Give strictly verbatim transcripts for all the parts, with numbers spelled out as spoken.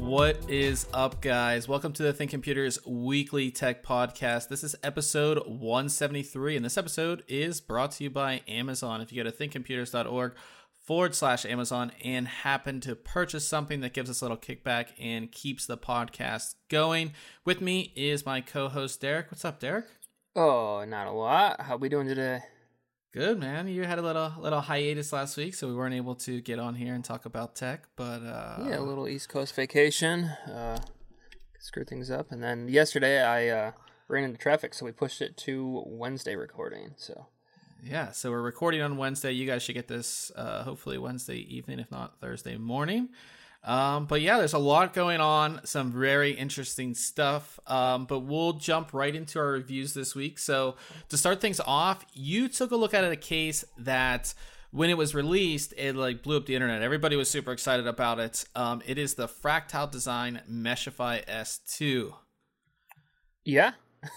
What is up, guys? Welcome to the Think Computers Weekly Tech Podcast. This is episode one seventy-three, and this episode is brought to you by Amazon. If you go to thinkcomputers.org forward slash Amazon and happen to purchase something that gives us a little kickback and keeps the podcast going. With me is my co-host, Derek. What's up, Derek? Oh, not a lot. How we doing today? Good, man. You had a little little hiatus last week, so we weren't able to get on here and talk about tech, but uh yeah, a little East Coast vacation, uh screw things up, and then yesterday I uh ran into traffic, so we pushed it to Wednesday recording. So yeah, so we're recording on Wednesday. You guys should get this uh hopefully Wednesday evening, if not Thursday morning. Um, but yeah, there's a lot going on, some very interesting stuff. Um, but we'll jump right into our reviews this week. So to start things off, you took a look at a case that when it was released, it like blew up the internet. Everybody was super excited about it. Um, it is the Fractal Design Meshify S two. Yeah.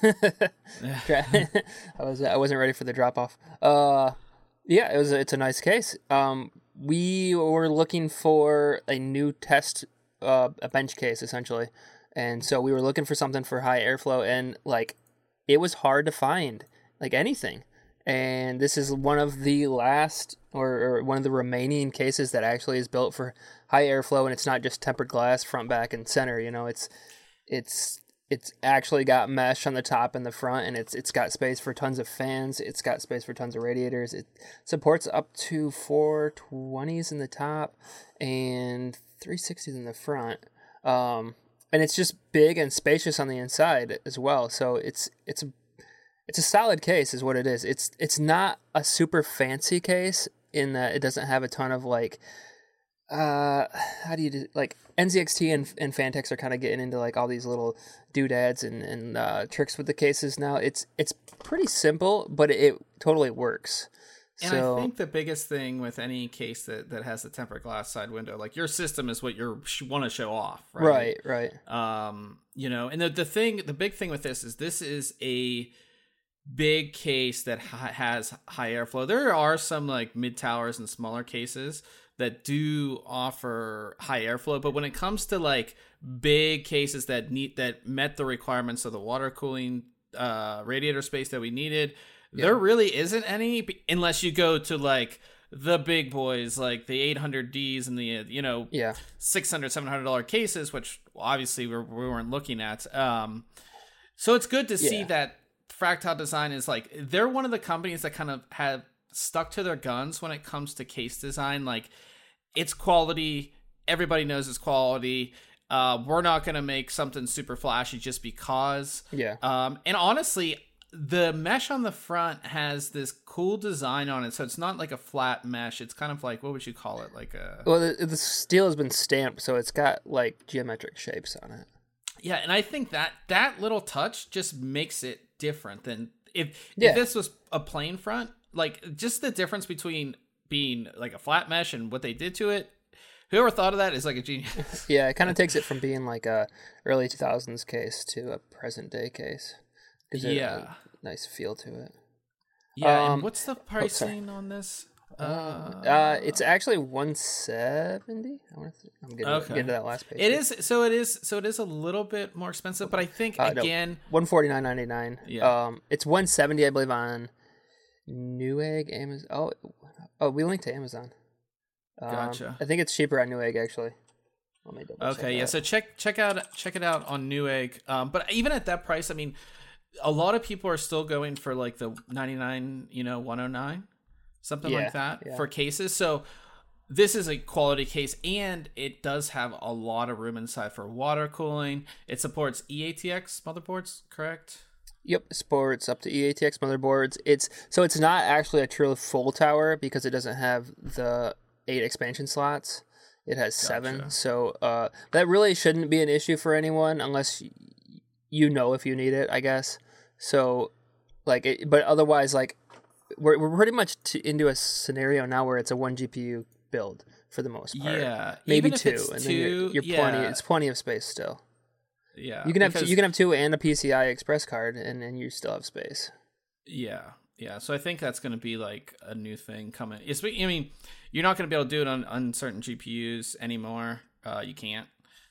I was I wasn't ready for the drop off. Uh, yeah, it was. It's a nice case. Um. We were looking for a new test, uh, a bench case essentially, and so we were looking for something for high airflow, and like it was hard to find like anything. And this is one of the last, or, or one of the remaining cases that actually is built for high airflow, and it's not just tempered glass front, back, and center. You know, it's it's it's actually got mesh on the top and the front, and it's it's got space for tons of fans. It's got space for tons of radiators. It supports up to four twenties in the top and three sixties in the front. Um, and it's just big and spacious on the inside as well. So it's it's a it's a solid case, is what it is. It's it's not a super fancy case in that it doesn't have a ton of like. Uh, how do you do, like N Z X T and and Fantex are kind of getting into like all these little doodads and and uh, tricks with the cases now. It's it's pretty simple, but it, it totally works. And so, I think the biggest thing with any case that, that has a tempered glass side window, like your system is what you want to show off, right? Right, right. Um, you know, and the the thing, the big thing with this is this is a big case that ha- has high airflow. There are some like mid towers and smaller cases that do offer high airflow, but when it comes to like big cases that need that met the requirements of the water cooling uh radiator space that we needed, yeah. There really isn't any, unless you go to like the big boys, like the eight hundred Ds and the, you know, yeah, six hundred, seven hundred dollars cases, which obviously we're, we weren't looking at. Um, so it's good to see yeah. that Fractal Design is like, they're one of the companies that kind of have stuck to their guns when it comes to case design. Like, it's quality. Everybody knows it's quality. Uh, we're not going to make something super flashy just because. Yeah. Um, and honestly, the mesh on the front has this cool design on it. So it's not like a flat mesh. It's kind of like, what would you call it? Like a... Well, the, the steel has been stamped, so it's got like geometric shapes on it. Yeah, and I think that that little touch just makes it different than if, yeah. if this was a plain front. Like, just the difference between being like a flat mesh and what they did to it, whoever thought of that is like a genius. Yeah, it kind of takes it from being like a early two thousands case to a present day case. Gives it Yeah, a nice feel to it. Yeah, um, and what's the pricing oh, on this? Uh, uh, it's actually one seventy. I want to. I'm getting, okay. getting to that last page. It is so. It is so. It is a little bit more expensive, but I think uh, again, no, one forty nine ninety nine. Yeah. Um, it's one seventy, I believe, on Newegg, Amazon. Oh, oh, we linked to Amazon. Um, Gotcha. I think it's cheaper on Newegg actually. Let me double okay, check yeah. that. So check check out check it out on Newegg. Um, but even at that price, I mean, a lot of people are still going for like the ninety-nine, you know, one oh nine, something yeah, like that yeah. for cases. So this is a quality case, and it does have a lot of room inside for water cooling. It supports E A T X motherboards, correct? Yep, supports up to E A T X motherboards. It's so it's not actually a true full tower because it doesn't have the eight expansion slots. It has gotcha. seven. So uh, that really shouldn't be an issue for anyone unless you know if you need it, I guess. So like, it, but otherwise, like we're we're pretty much t- into a scenario now where it's a one G P U build for the most part. Yeah, maybe Even two, if it's and two, then you're, you're yeah. plenty. It's plenty of space still. Yeah, you can have because, you can have two and a P C I Express card, and and you still have space. Yeah, yeah. So I think that's going to be like a new thing coming. It's, I mean, you're not going to be able to do it on, on certain G P Us anymore. Uh, you can't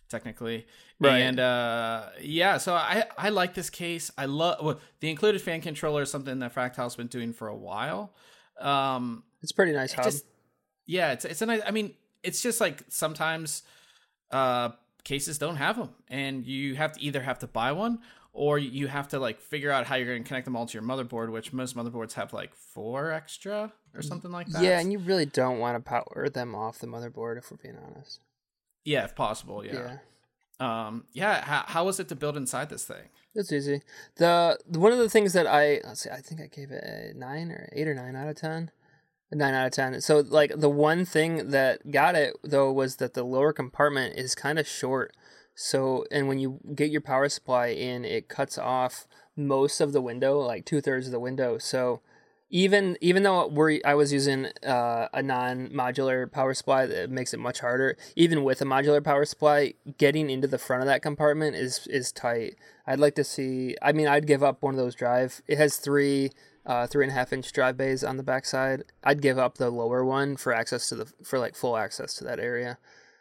technically. Right. And uh, yeah, so I, I like this case. I love well, the included fan controller is something that Fractal's been doing for a while. Um, it's pretty nice. It hub. just, yeah, it's it's a nice. I mean, it's just like sometimes uh, cases don't have them, and you have to either have to buy one or you have to like figure out how you're going to connect them all to your motherboard, which most motherboards have like four extra or something like that. Yeah, and you really don't want to power them off the motherboard if we're being honest. Yeah, if possible. Yeah. Yeah. Um. Yeah. How how was it to build inside this thing? It's easy. The one of the things that I let's see, I think I gave it a nine or eight or nine out of ten. A nine out of ten. So like the one thing that got it though was that the lower compartment is kind of short. So and when you get your power supply in, it cuts off most of the window, like two thirds of the window. So even even though we're I was using uh, a non-modular power supply that makes it much harder. Even with a modular power supply, getting into the front of that compartment is is tight. I'd like to see. I mean, I'd give up one of those drive. It has three uh, three and a half inch drive bays on the backside. I'd give up the lower one for access to the for like full access to that area.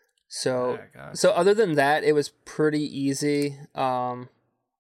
So yeah, so other than that, it was pretty easy. Um,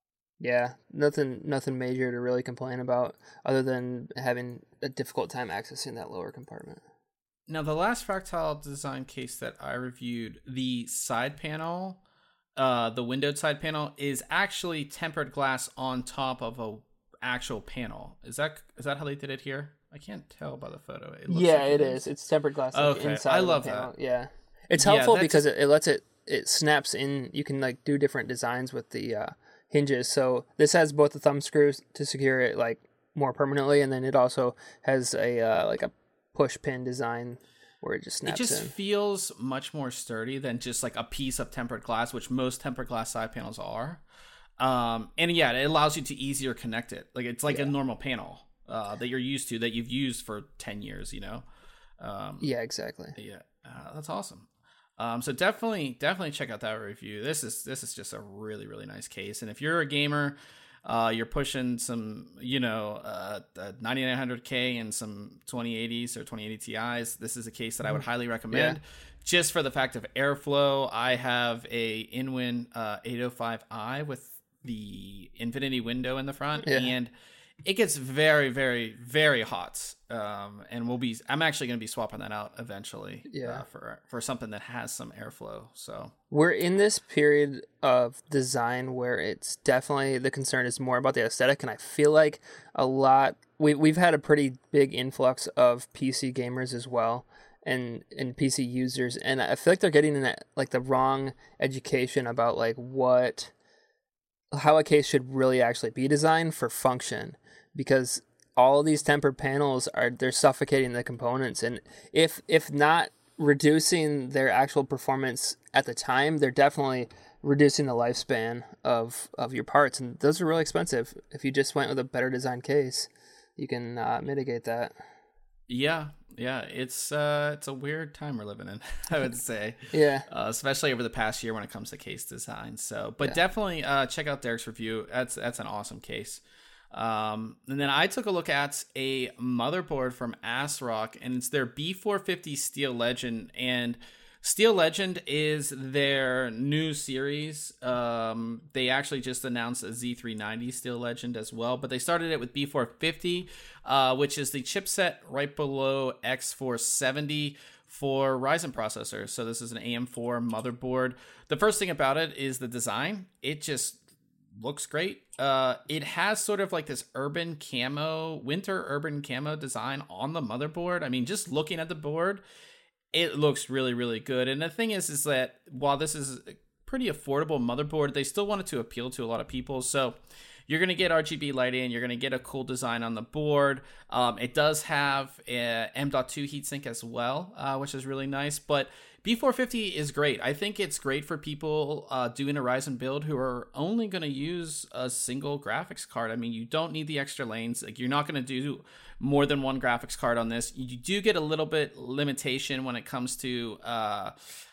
Yeah, nothing nothing major to really complain about other than having a difficult time accessing that lower compartment. Now, the last Fractal design case that I reviewed, the side panel, uh, the windowed side panel, is actually tempered glass on top of a actual panel. Is that is that how they did it here? I can't tell by the photo. It looks yeah, like it is. is. It's tempered glass. Like okay, inside I of love the panel. that. Yeah, it's helpful yeah, because it, it lets it it snaps in. You can like do different designs with the uh, hinges. So this has both the thumb screws to secure it like more permanently, and then it also has a uh, like a push pin design where it just snaps in. It just in. feels much more sturdy than just like a piece of tempered glass, which most tempered glass side panels are. Um, and yeah, it allows you to easier connect it. Like it's like yeah. a normal panel uh, that you're used to, that you've used for ten years, you know? Um, yeah, exactly. Yeah, uh, that's awesome. Um, so definitely, definitely check out that review. This is this is just a really, really nice case. And if you're a gamer, uh, you're pushing some, you know, uh, ninety-nine hundred K and some twenty eighties or twenty eighty Ti's, this is a case that I would highly recommend. Yeah. Just for the fact of airflow, I have a InWin uh, eight oh five i with the infinity window in the front, yeah. and it gets very, very, very hot. Um, and we'll be, I'm actually going to be swapping that out eventually yeah. uh, for, for something that has some airflow. So we're in this period of design where it's definitely, the concern is more about the aesthetic. And I feel like a lot, we, we've had a pretty big influx of P C gamers as well. And, and P C users. And I feel like they're getting in that, like the wrong education about like what, how a case should really actually be designed for function, because all of these tempered panels are, they're suffocating the components. And if, if not reducing their actual performance at the time, they're definitely reducing the lifespan of, of your parts. And those are really expensive. If you just went with a better designed case, you can uh, mitigate that. Yeah. Yeah. It's, uh, it's a weird time we're living in, I would say. yeah. Uh, especially over the past year when it comes to case design. So, but yeah. definitely, uh, check out Derek's review. That's, that's an awesome case. Um, and then I took a look at a motherboard from ASRock, and it's their B four fifty Steel Legend. And Steel Legend is their new series. Um, they actually just announced a Z three ninety Steel Legend as well, but they started it with B four fifty, uh, which is the chipset right below X four seventy for Ryzen processors. So this is an A M four motherboard. The first thing about it is the design. It just looks great. Uh, it has sort of like this urban camo, winter urban camo design on the motherboard. I mean, just looking at the board, it looks really, really good. And the thing is, is that while this is a pretty affordable motherboard, they still wanted to appeal to a lot of people. So you're going to get R G B lighting. You're going to get a cool design on the board. Um, it does have a M dot two heatsink as well, uh, which is really nice. But B four fifty is great. I think it's great for people uh, doing a Ryzen build who are only going to use a single graphics card. I mean, you don't need the extra lanes. Like, you're not going to do more than one graphics card on this. You do get a little bit limitation when it comes to uh,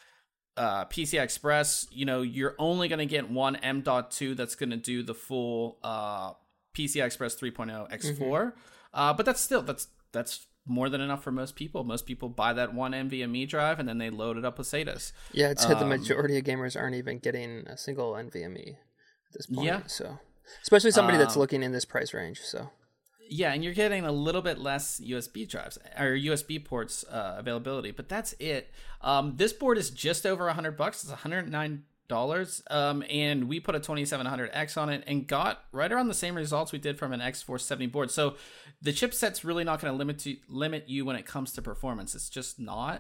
uh, P C I Express. You know, you're only going to get one M dot two that's going to do the full uh, P C I Express three point oh X four. Mm-hmm. Uh, but that's still that's that's. more than enough for most people. Most people buy that one NVMe drive and then they load it up with S A T A S. Yeah, I'd say um, the majority of gamers aren't even getting a single NVMe at this point. Yeah. So, especially somebody um, that's looking in this price range. So, yeah, and you're getting a little bit less U S B drives or U S B ports uh, availability, but that's it. Um, this board is just over a hundred bucks. It's one hundred nine dollars, um, and we put a twenty-seven hundred X on it and got right around the same results we did from an X four seventy board. So the chipset's really not going to limit to limit you when it comes to performance. It's just not.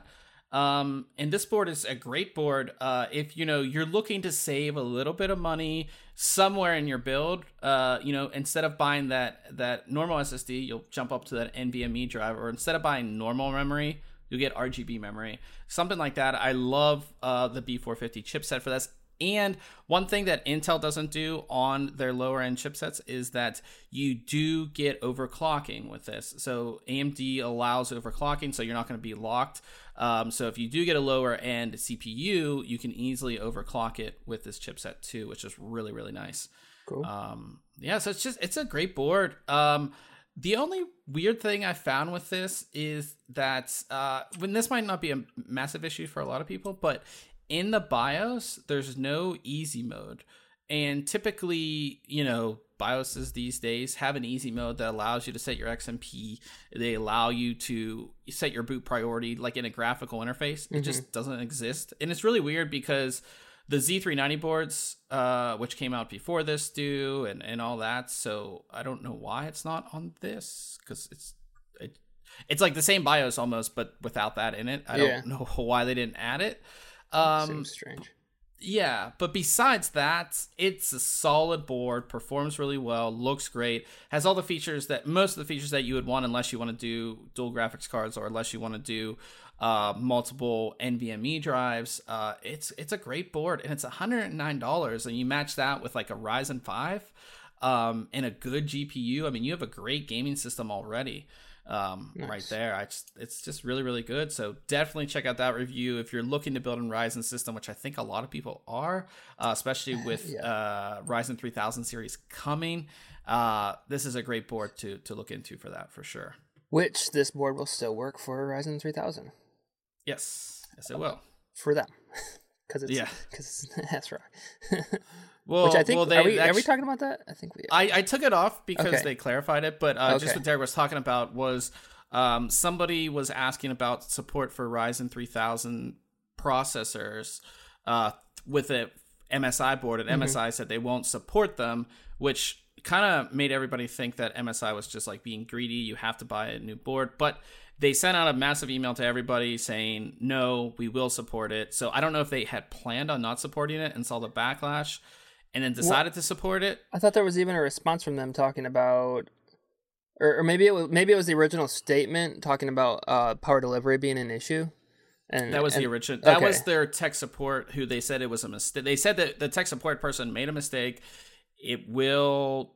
Um, and this board is a great board. Uh, if you know you're looking to save a little bit of money somewhere in your build, uh, you know, instead of buying that that normal S S D, you'll jump up to that NVMe drive, or instead of buying normal memory, you'll get R G B memory, something like that. I love uh, the B four fifty chipset for this. And one thing that Intel doesn't do on their lower end chipsets is that you do get overclocking with this. So A M D allows overclocking, so you're not going to be locked. Um, so if you do get a lower end C P U, you can easily overclock it with this chipset too, which is really, really nice. Cool. Um, yeah, so it's just, it's a great board. Um, The only weird thing I found with this is that uh, when this might not be a massive issue for a lot of people, but in the BIOS, there's no easy mode. And typically, you know, BIOSes these days have an easy mode that allows you to set your X M P. They allow you to set your boot priority like in a graphical interface. Mm-hmm. It just doesn't exist. And it's really weird because the Z three ninety boards, uh, which came out before this do, and, and all that. So I don't know why it's not on this, because it's it, it's like the same BIOS almost, but without that in it. I yeah. don't know why they didn't add it. Um, Seems strange. Yeah, but besides that, it's a solid board, performs really well, looks great, has all the features that most of the features that you would want, unless you want to do dual graphics cards or unless you want to do uh, multiple NVMe drives. Uh, it's it's a great board, and it's one hundred nine dollars, and you match that with like a Ryzen five um, and a good G P U. I mean, you have a great gaming system already. Um, nice. Right there. I just, it's just really, really good. So definitely check out that review if you're looking to build a Ryzen system, which I think a lot of people are, uh, especially with yeah. uh, Ryzen three thousand series coming. Uh, this is a great board to to look into for that, for sure. Which this board will still work for Ryzen three thousand. Yes, yes, it will for them, because it's yeah, because that's right. Well, Which I think well, they, are, we, actually, are we talking about that? I think we. I, I took it off because okay. they clarified it, but uh, okay. just what Derek was talking about was um, somebody was asking about support for Ryzen three thousand processors uh, with a M S I board, and mm-hmm. M S I said they won't support them, which kind of made everybody think that M S I was just like being greedy. You have to buy a new board, but they sent out a massive email to everybody saying, no, we will support it. So I don't know if they had planned on not supporting it and saw the backlash and then decided well, to support it. I thought there was even a response from them talking about, or, or maybe it was maybe it was the original statement talking about uh, power delivery being an issue. And that was and, the original. That okay. was their tech support, who they said it was a mistake. They said that the tech support person made a mistake. It will,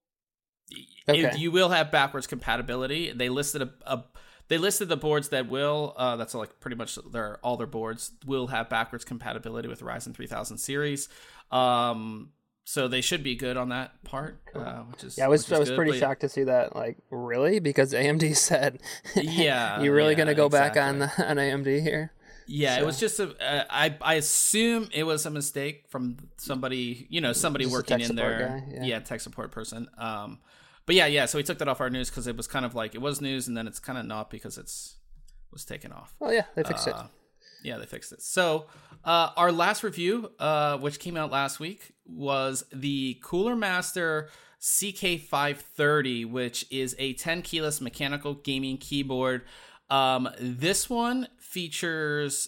okay. it, you will have backwards compatibility. They listed a, a they listed the boards that will. Uh, that's like pretty much their all their boards will have backwards compatibility with the Ryzen three thousand series. Um, so they should be good on that part, cool. uh, which is yeah. I was I was good, pretty but, shocked to see that. Like, really, because A M D said, yeah, you really yeah, gonna go exactly. back on the, on A M D here? Yeah, so. It was just a. Uh, I I assume it was a mistake from somebody, you know, somebody just working in there. Guy, yeah. yeah, tech support person. Um, but yeah, yeah. So we took that off our news because it was kind of like it was news, and then it's kind of not because it's was taken off. Oh yeah, they fixed uh, it. Yeah, they fixed it. So uh, our last review, uh, which came out last week, was the Cooler Master C K five thirty, which is a ten keyless mechanical gaming keyboard. Um, this one features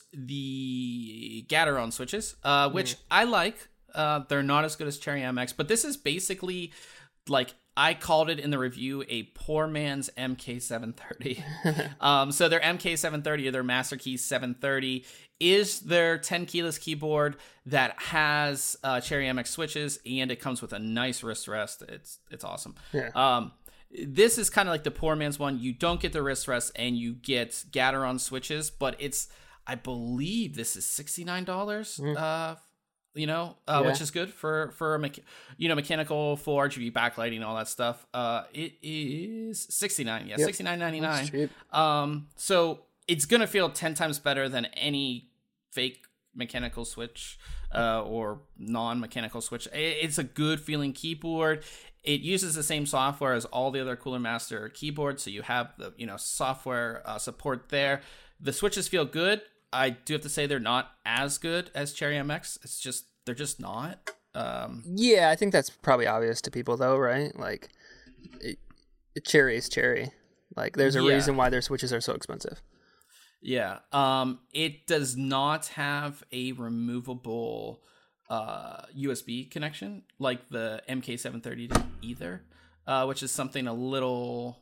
the Gateron switches, uh, which mm. I like. Uh, they're not as good as Cherry M X, but this is basically like I called it in the review a poor man's M K seven thirty. um, so their M K seven thirty or their Master Key seven thirty is their ten keyless keyboard that has uh, Cherry M X switches, and it comes with a nice wrist rest. It's it's awesome. Yeah. Um, this is kind of like the poor man's one. You don't get the wrist rest and you get Gateron switches, but it's, I believe this is sixty-nine dollars. Mm. Uh, you know, uh, Yeah. which is good for for a mecha- you know mechanical full R G B backlighting, all that stuff. Uh, it is sixty-nine, yeah, Yep. sixty-nine ninety-nine. That's cheap. Um, so it's gonna feel ten times better than any fake mechanical switch uh, or non-mechanical switch. It's a good feeling keyboard. It uses the same software as all the other Cooler Master keyboards, so you have the you know software uh, support there. The switches feel good. I do have to say they're not as good as Cherry M X. It's just they're just not. Um, Yeah, I think that's probably obvious to people, though, right? Like, it, Cherry is Cherry. Like, there's a Yeah. reason why their switches are so expensive. Yeah. Um, it does not have a removable uh, U S B connection like the M K seven thirty did either, uh, which is something a little.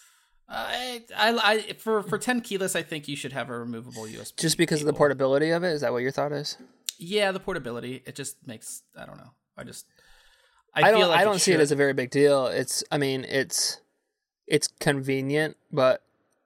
I, I, I for for ten keyless, I think you should have a removable U S B. Just because cable. of the portability of it? Is that what your thought is? Yeah, the portability. It just makes. I don't know. I just. I, I, don't. feel like I don't it see it should. as a very big deal. It's. I mean, it's. It's convenient, but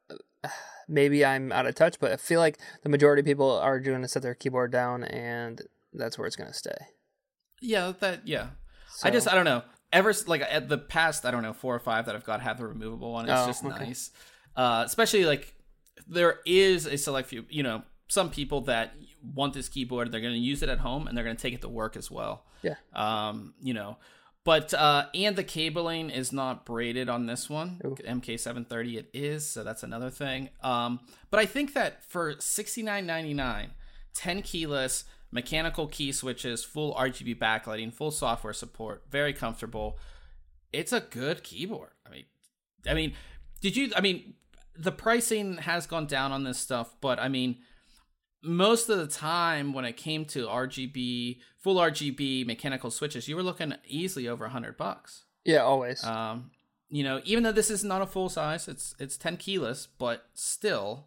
maybe I'm out of touch. But I feel like the majority of people are going to set their keyboard down, and that's where it's going to stay. Yeah. That. Yeah. So, I just. I don't know. Ever like at the past, I don't know, four or five that I've got have the removable one. It's Oh, just okay. nice. Uh, especially like there is a select few. You know, some people that want this keyboard, they're going to use it at home and they're going to take it to work as well. Yeah. Um. You know. But uh, and the cabling is not braided on this one. Ooh. M K seven thirty it is, so that's another thing. Um, but I think that for sixty-nine ninety-nine, ten keyless, mechanical key switches, full R G B backlighting, full software support, very comfortable. It's a good keyboard. I mean, I mean, did you? I mean, the pricing has gone down on this stuff, but I mean, most of the time when it came to R G B, full R G B mechanical switches, you were looking easily over a hundred bucks. Yeah, always. Um, you know, even though this is not a full size, it's it's ten keyless, but still,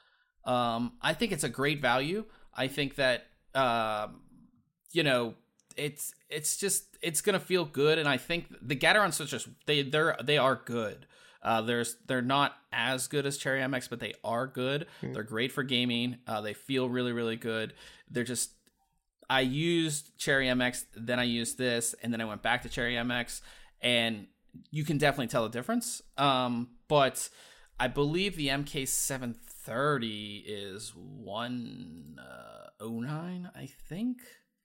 um, I think it's a great value. I think that um, you know, it's it's just it's gonna feel good, and I think the Gateron switches they they're they are good. Uh, there's they're not as good as Cherry M X, but they are good. Mm. They're great for gaming. Uh, they feel really really good. They're just I used Cherry M X, then I used this, and then I went back to Cherry M X, and you can definitely tell the difference. Um, but I believe the M K seven thirty is one oh nine, I think.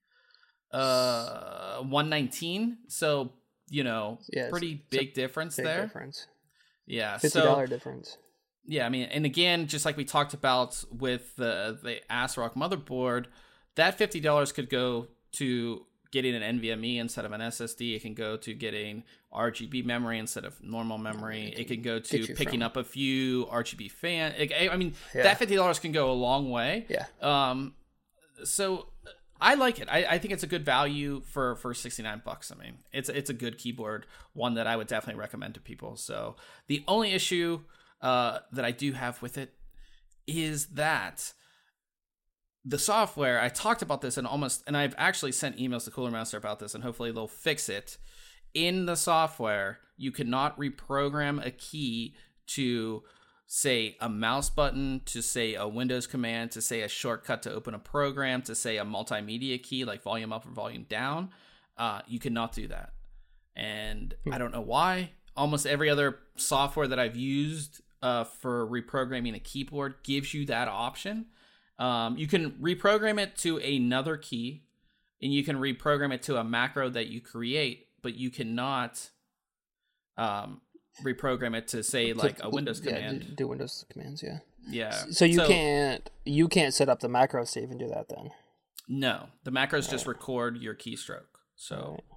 Uh, one nineteen. So you know, Yeah, it's- pretty big difference Big there. difference. Yeah, Fifty so dollar difference. yeah, I mean, and again, just like we talked about with the the ASRock motherboard, that fifty dollars could go to getting an NVMe instead of an S S D. It can go to getting R G B memory instead of normal memory. It can go to get you picking from- up a few R G B fan. Like, I I mean, Yeah. that fifty dollars can go a long way. Yeah. Um, so I like it. I, I think it's a good value for, for sixty-nine bucks. I mean, it's it's a good keyboard, one that I would definitely recommend to people. So the only issue uh, that I do have with it is that the software, I talked about this and almost, and I've actually sent emails to Cooler Master about this, and hopefully they'll fix it. In the software, you cannot reprogram a key to say a mouse button, to say a Windows command, to say a shortcut to open a program, to say a multimedia key like volume up or volume down. Uh, you cannot do that. And I don't know why. Almost every other software that I've used uh, for reprogramming a keyboard gives you that option. Um, you can reprogram it to another key, and you can reprogram it to a macro that you create, but you cannot um, reprogram it to say like a Windows yeah, command. do, do Windows commands, yeah. Yeah. So you can't you can't set up the macros to even do that then. No, the macros just record your keystroke. So, Right.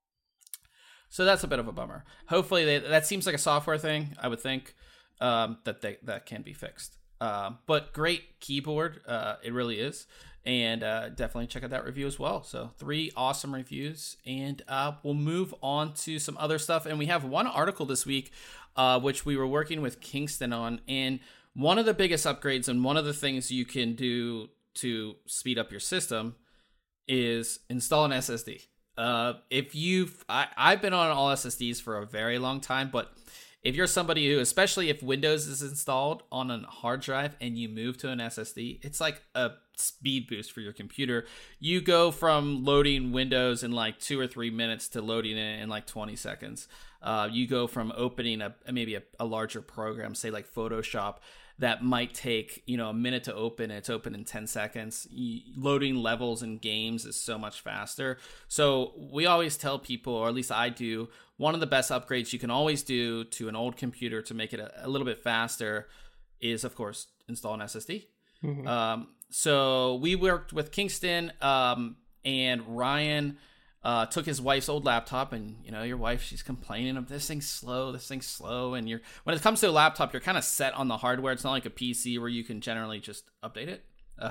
so that's a bit of a bummer. Hopefully, they, that seems like a software thing. I would think um, that they, that can be fixed. Um, but great keyboard, uh, it really is, and uh, definitely check out that review as well. So three awesome reviews, and uh, we'll move on to some other stuff. And we have one article this week, uh, which we were working with Kingston on, and one of the biggest upgrades and one of the things you can do to speed up your system is install an S S D. Uh, if you've, I, I've been on all S S Ds for a very long time, but if you're somebody who, especially if Windows is installed on a hard drive and you move to an S S D, it's like a speed boost for your computer. You go from loading Windows in like two or three minutes to loading it in like twenty seconds. Uh, you go from opening a maybe a, a larger program, say like Photoshop, that might take, you know, a minute to open. It's open in ten seconds. Loading levels in games is so much faster. So we always tell people, or at least I do, one of the best upgrades you can always do to an old computer to make it a, a little bit faster is, of course, install an S S D. Mm-hmm. Um, so we worked with Kingston, um, and Ryan uh, took his wife's old laptop, and you know, your wife, she's complaining of this thing's slow, this thing's slow. And you're, when it comes to a laptop, you're kind of set on the hardware. It's not like a P C where you can generally just update it, uh,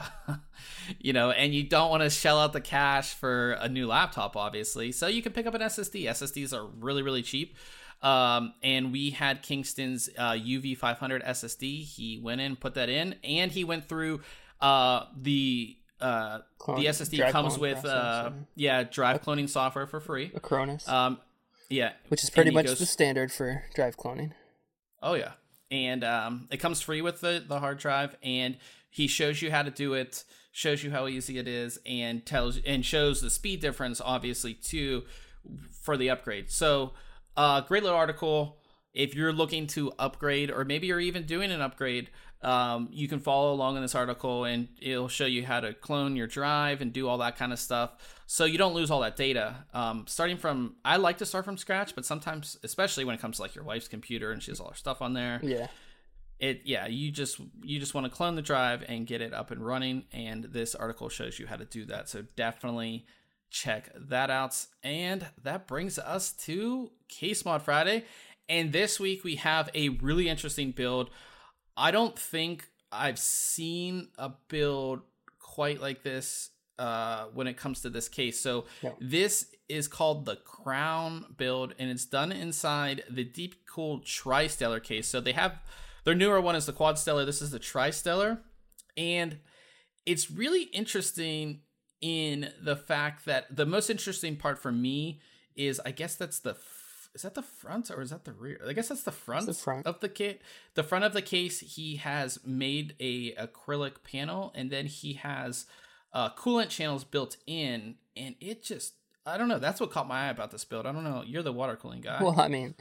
you know, and you don't want to shell out the cash for a new laptop, obviously. So you can pick up an S S D. S S Ds are really, really cheap. Um, and we had Kingston's uh, U V five hundred S S D. He went in, put that in, and he went through uh, the uh, clone, the S S D comes with uh, yeah drive cloning software for free. Acronis. Um, yeah, which is pretty much goes, the standard for drive cloning. Oh yeah, and um, it comes free with the the hard drive, and he shows you how to do it, shows you how easy it is, and tells and shows the speed difference, obviously, too, for the upgrade. So. Uh, great little article. If you're looking to upgrade, or maybe you're even doing an upgrade, um, you can follow along in this article, and it'll show you how to clone your drive and do all that kind of stuff, so you don't lose all that data. Um, starting from, I like to start from scratch, but sometimes, especially when it comes to like your wife's computer and she has all her stuff on there, yeah, it yeah you just you just want to clone the drive and get it up and running. And this article shows you how to do that. So definitely check that out. And that brings us to Case Mod Friday. And this week we have a really interesting build. I don't think I've seen a build quite like this uh, when it comes to this case. So yeah. This is called the Crown build, and it's done inside the Deepcool Tri-Stellar case. So they have, their newer one is the Quad Stellar. This is the Tri-Stellar. And it's really interesting in the fact that the most interesting part for me is, I guess that's the, is that the front or is that the rear? I guess that's the front, the front. of the kit. The front of the case, he has made a acrylic panel, and then he has uh, coolant channels built in, and it just, I don't know. That's what caught my eye about this build. I don't know. You're the water cooling guy. Well, I mean,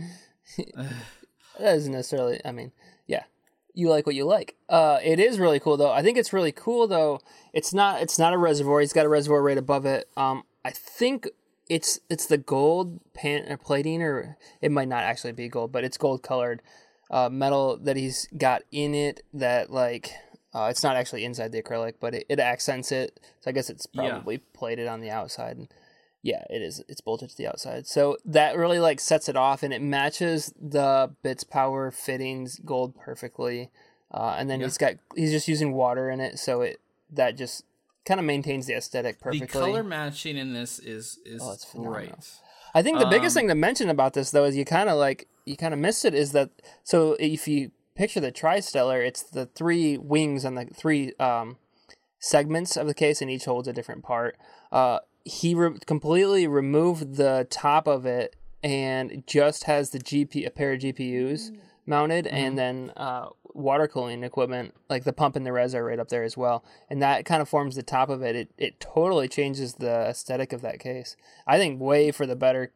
that isn't necessarily, I mean, yeah. You like what you like. Uh, it is really cool though. I think it's really cool though. It's not. It's not a reservoir. He's got a reservoir right above it. Um, I think it's it's the gold pan or plating, or it might not actually be gold, but it's gold colored uh, metal that he's got in it. That like uh, it's not actually inside the acrylic, but it, it accents it. So I guess it's probably yeah. plated on the outside. And yeah, it is. It's bolted to the outside. So that really like sets it off, and it matches the Bits Power fittings gold perfectly. Uh, and then yeah. he's got he's just using water in it, so it that just kind of maintains the aesthetic perfectly. The color matching in this is is oh, it's great. I think the um, biggest thing to mention about this though is you kind of like you kind of missed it is that so if you picture the Tri-Stellar, it's the three wings on the three um, segments of the case, and each holds a different part. Uh, he re- completely removed the top of it and just has the G P a pair of G P Us mounted, mm-hmm. and then uh, water cooling equipment like the pump and the res are right up there as well, and that kind of forms the top of it. It it totally changes the aesthetic of that case. I think way for the better.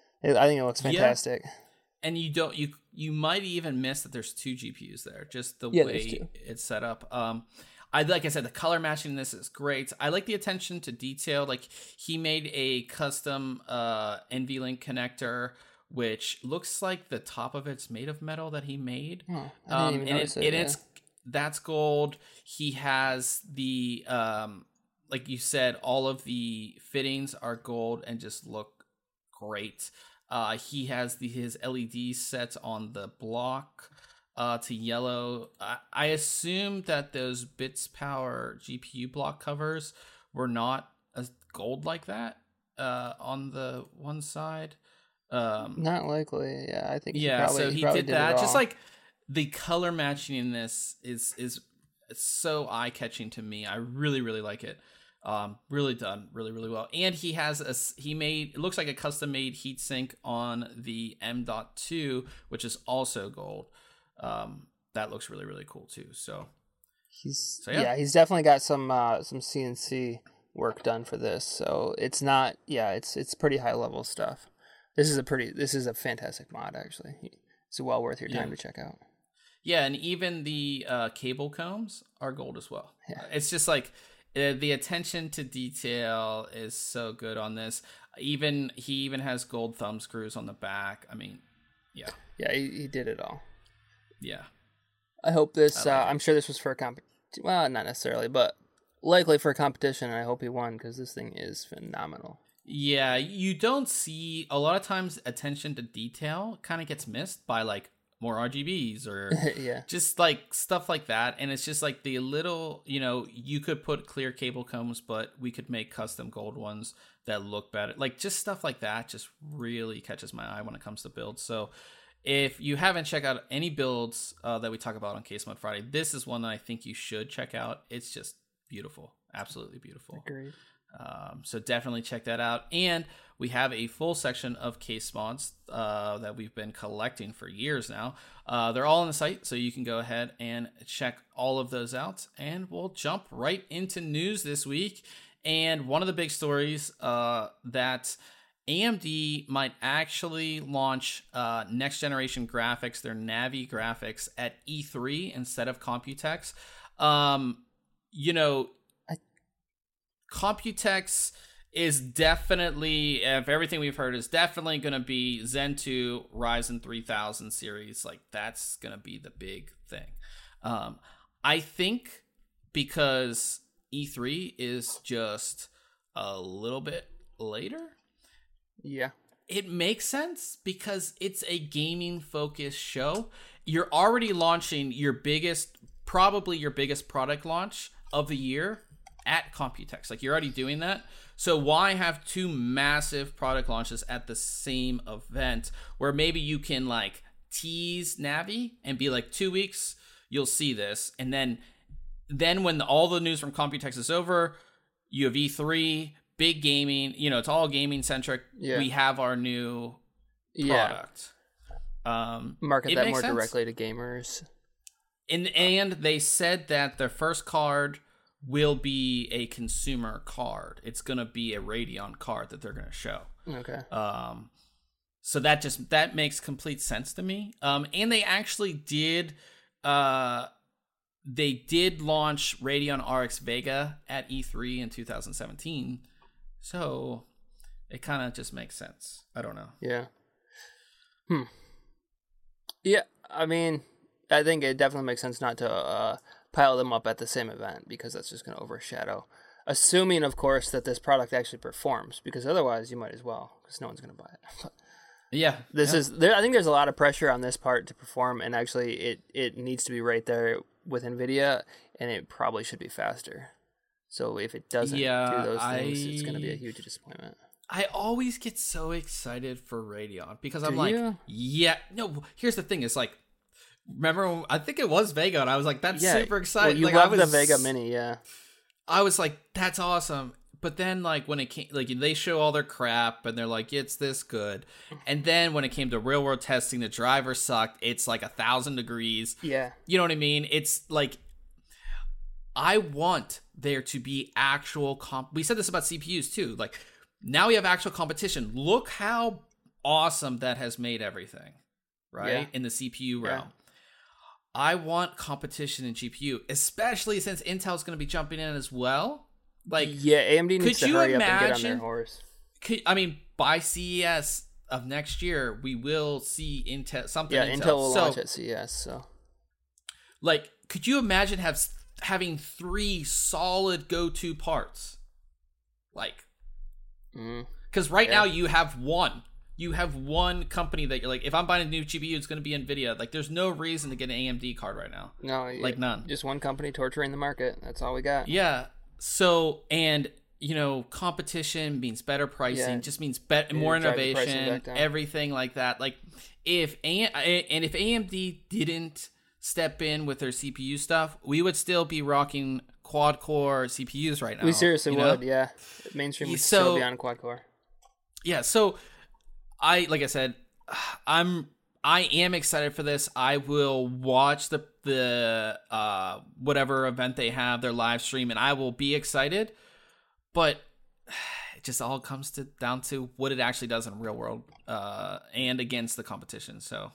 I think it looks fantastic. Yeah. And you don't you you might even miss that there's two G P Us there, just the yeah, way it's set up. Um, I like I said, the color matching in this is great. I like the attention to detail. Like he made a custom uh, N V Link connector, which looks like the top of it's made of metal that he made. Oh, I didn't um, even and it, it, and yeah. it's that's gold. He has the um, like you said, all of the fittings are gold and just look great. Uh, he has the his L E D set on the block. Uh, to yellow. I, I assume that those Bits Power G P U block covers were not as gold like that uh, on the one side. Um, not likely. Yeah, I think. Yeah, probably, so he, he did, did did that. Just like the color matching in this is is so eye catching to me. I really really like it. Um, really done, really, really well. And he has a he made it looks like a custom made heatsink on the M dot two, which is also gold. Um, that looks really, really cool too. So he's so, yeah. yeah, he's definitely got some uh, some C N C work done for this. So it's not yeah, it's it's pretty high level stuff. This is a pretty this is a fantastic mod actually. It's well worth your time yeah. to check out. Yeah, and even the uh, cable combs are gold as well. Yeah. It's just like uh, the attention to detail is so good on this. Even he even has gold thumb screws on the back. I mean, yeah, yeah, he, he did it all. Yeah, I hope this. I like uh, I'm sure this was for a comp. Well, not necessarily, but likely for a competition. And I hope he won because this thing is phenomenal. Yeah, you don't see a lot of times attention to detail kind of gets missed by like more R G Bs or yeah. just like stuff like that. And it's just like the little, you know, you could put clear cable combs, but we could make custom gold ones that look better. Like just stuff like that just really catches my eye when it comes to builds. So if you haven't checked out any builds uh, that we talk about on Case Mod Friday, this is one that I think you should check out. It's just beautiful. Absolutely beautiful. Agreed. Um, so definitely check that out. And we have a full section of case mods uh, that we've been collecting for years now. Uh, they're all on the site, so you can go ahead and check all of those out. And we'll jump right into news this week. And one of the big stories uh, that A M D might actually launch uh, next generation graphics, their Navi graphics, at E three instead of Computex. Um, you know, Computex is definitely, if everything we've heard, is definitely going to be Zen two, Ryzen three thousand series. Like, that's going to be the big thing. Um, I think because E three is just a little bit later. Yeah. It makes sense because it's a gaming-focused show. You're already launching your biggest, probably your biggest product launch of the year at Computex. Like, you're already doing that. So why have two massive product launches at the same event where maybe you can like tease Navi and be like, two weeks, you'll see this. And then, then when the, all the news from Computex is over, you have E three, big gaming, you know, it's all gaming centric. Yeah. We have our new product. Yeah. Um, Market that more sense. directly to gamers. And, and they said that their first card will be a consumer card. It's going to be a Radeon card that they're going to show. Okay. Um, so that just, that makes complete sense to me. Um, and they actually did, uh, they did launch Radeon R X Vega at E three in two thousand seventeen. So it kind of just makes sense. I don't know. Yeah. Hmm. Yeah. I mean, I think it definitely makes sense not to, uh, pile them up at the same event because that's just going to overshadow. Assuming, of course, that this product actually performs, because otherwise you might as well, because no one's going to buy it. Yeah, this yeah. is there. I think there's a lot of pressure on this part to perform, and actually, it it needs to be right there with NVIDIA, and it probably should be faster. So if it doesn't yeah, do those things, I... it's going to be a huge disappointment. I always get so excited for Radeon because I'm do like, you? yeah, no. Here's the thing: it's like. Remember, when, I think it was Vega, and I was like, "That's yeah. super exciting." Well, you like, love I was, the Vega Mini, yeah. I was like, "That's awesome," but then, like, when it came, like, they show all their crap, and they're like, "It's this good," and then when it came to real world testing, the driver sucked. It's like a thousand degrees. Yeah, you know what I mean? It's like, I want there to be actual comp. We said this about C P Us too. Like, now we have actual competition. Look how awesome that has made everything, right? Yeah. In the C P U yeah. realm. I want competition in G P U, especially since Intel's going to be jumping in as well. Like, yeah, A M D needs could to you hurry imagine, up and get on their horse. Could, I mean, by C E S of next year, we will see Intel something. Yeah, Intel, Intel will so, launch at C E S. So, like, could you imagine have having three solid go-to parts? Like, because mm, right yeah. now you have one. You have one company that you're like, if I'm buying a new G P U, it's going to be NVIDIA. Like, there's no reason to get an A M D card right now. No, like none. Just one company torturing the market. That's all we got. Yeah. So, and you know, competition means better pricing. Yeah. Just means be- more innovation. Everything like that. Like, if a- and if A M D didn't step in with their C P U stuff, we would still be rocking quad core C P Us right now. We seriously you know? would, yeah. Mainstream would so, still be on quad core. Yeah, so I like I said, I'm I am excited for this. I will watch the the uh, whatever event they have, their live stream, and I will be excited. But it just all comes to down to what it actually does in real world uh, and against the competition. So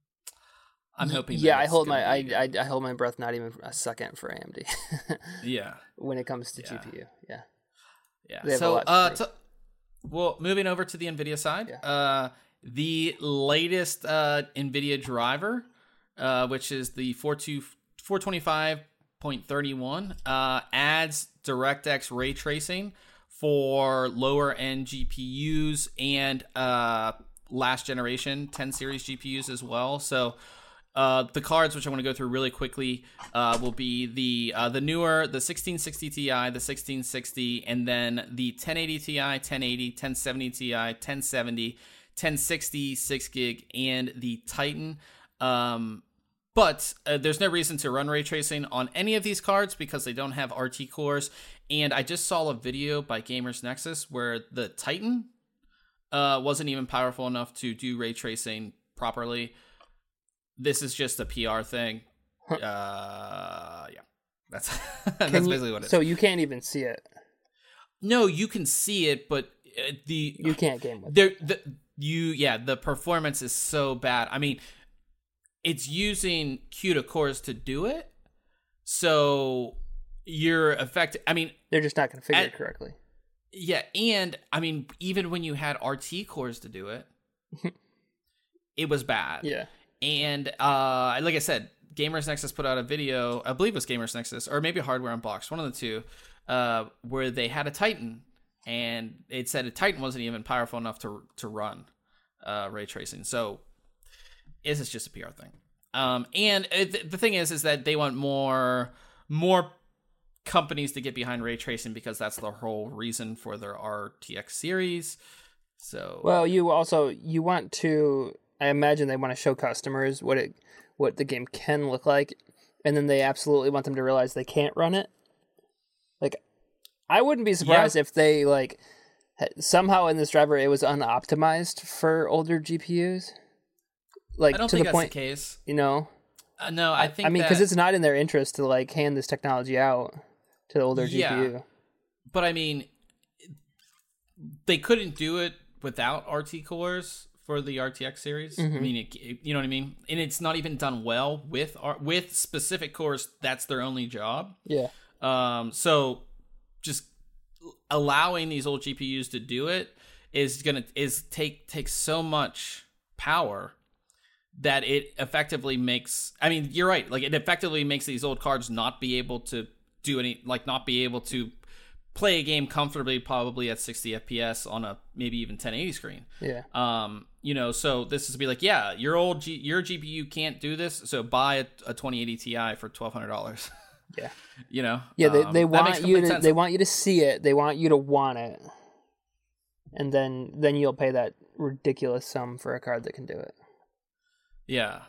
I'm hoping. Yeah, that I hold my be... I, I I hold my breath not even a second for A M D. Yeah, when it comes to yeah. G P U, yeah, yeah. So uh, to, well, moving over to the NVIDIA side, yeah. uh, the latest uh, NVIDIA driver, uh, which is the four twenty-five point three one, uh, adds DirectX ray tracing for lower end G P Us and uh, last generation ten series G P Us as well. So uh, the cards, which I want to go through really quickly, uh, will be the uh, the newer, the sixteen sixty Ti, the sixteen sixty, and then the ten eighty Ti, ten eighty, ten seventy Ti, ten seventy, ten sixty, six gig, and the Titan. Um, but uh, there's no reason to run ray tracing on any of these cards because they don't have R T cores. And I just saw a video by Gamers Nexus where the Titan uh, wasn't even powerful enough to do ray tracing properly. This is just a P R thing. Uh, yeah, that's that's you, basically what it is. So you can't even see it. No, you can see it, but the you can't game with it. The you yeah the performance is so bad. I mean, it's using CUDA cores to do it, so you're affected. I mean, they're just not going to figure at, it correctly. Yeah, and I mean, even when you had R T cores to do it, it was bad. Yeah. And uh, like I said, Gamers Nexus put out a video, I believe it was Gamers Nexus, or maybe Hardware Unboxed, one of the two, uh, where they had a Titan, and it said a Titan wasn't even powerful enough to to run uh, ray tracing. So this is just a P R thing. Um, and it, the thing is, is that they want more more companies to get behind ray tracing because that's the whole reason for their R T X series. So well, you also you want to. I imagine they want to show customers what it, what the game can look like, and then they absolutely want them to realize they can't run it. Like, I wouldn't be surprised yeah. if they like somehow in this driver it was unoptimized for older G P Us. Like I don't to think the that's point, the case. You know, uh, no, I think. I mean, because that... it's not in their interest to like hand this technology out to the older yeah. G P U. But I mean, they couldn't do it without R T cores. For the R T X series, mm-hmm. I mean, it, it, you know what I mean, and it's not even done well with with specific cores. That's their only job. Yeah. Um. So, just allowing these old G P Us to do it is gonna is take take so much power that it effectively makes. I mean, you're right. Like it effectively makes these old cards not be able to do any, like not be able to play a game comfortably, probably at sixty F P S on a maybe even ten eighty screen. Yeah. Um, you know, so this is to be like, yeah, your old G- your G P U can't do this, so buy a, a twenty eighty Ti for twelve hundred dollars. Yeah. You know. Yeah, they um, they want you to sense. they want you to see it. They want you to want it, and then then you'll pay that ridiculous sum for a card that can do it. Yeah.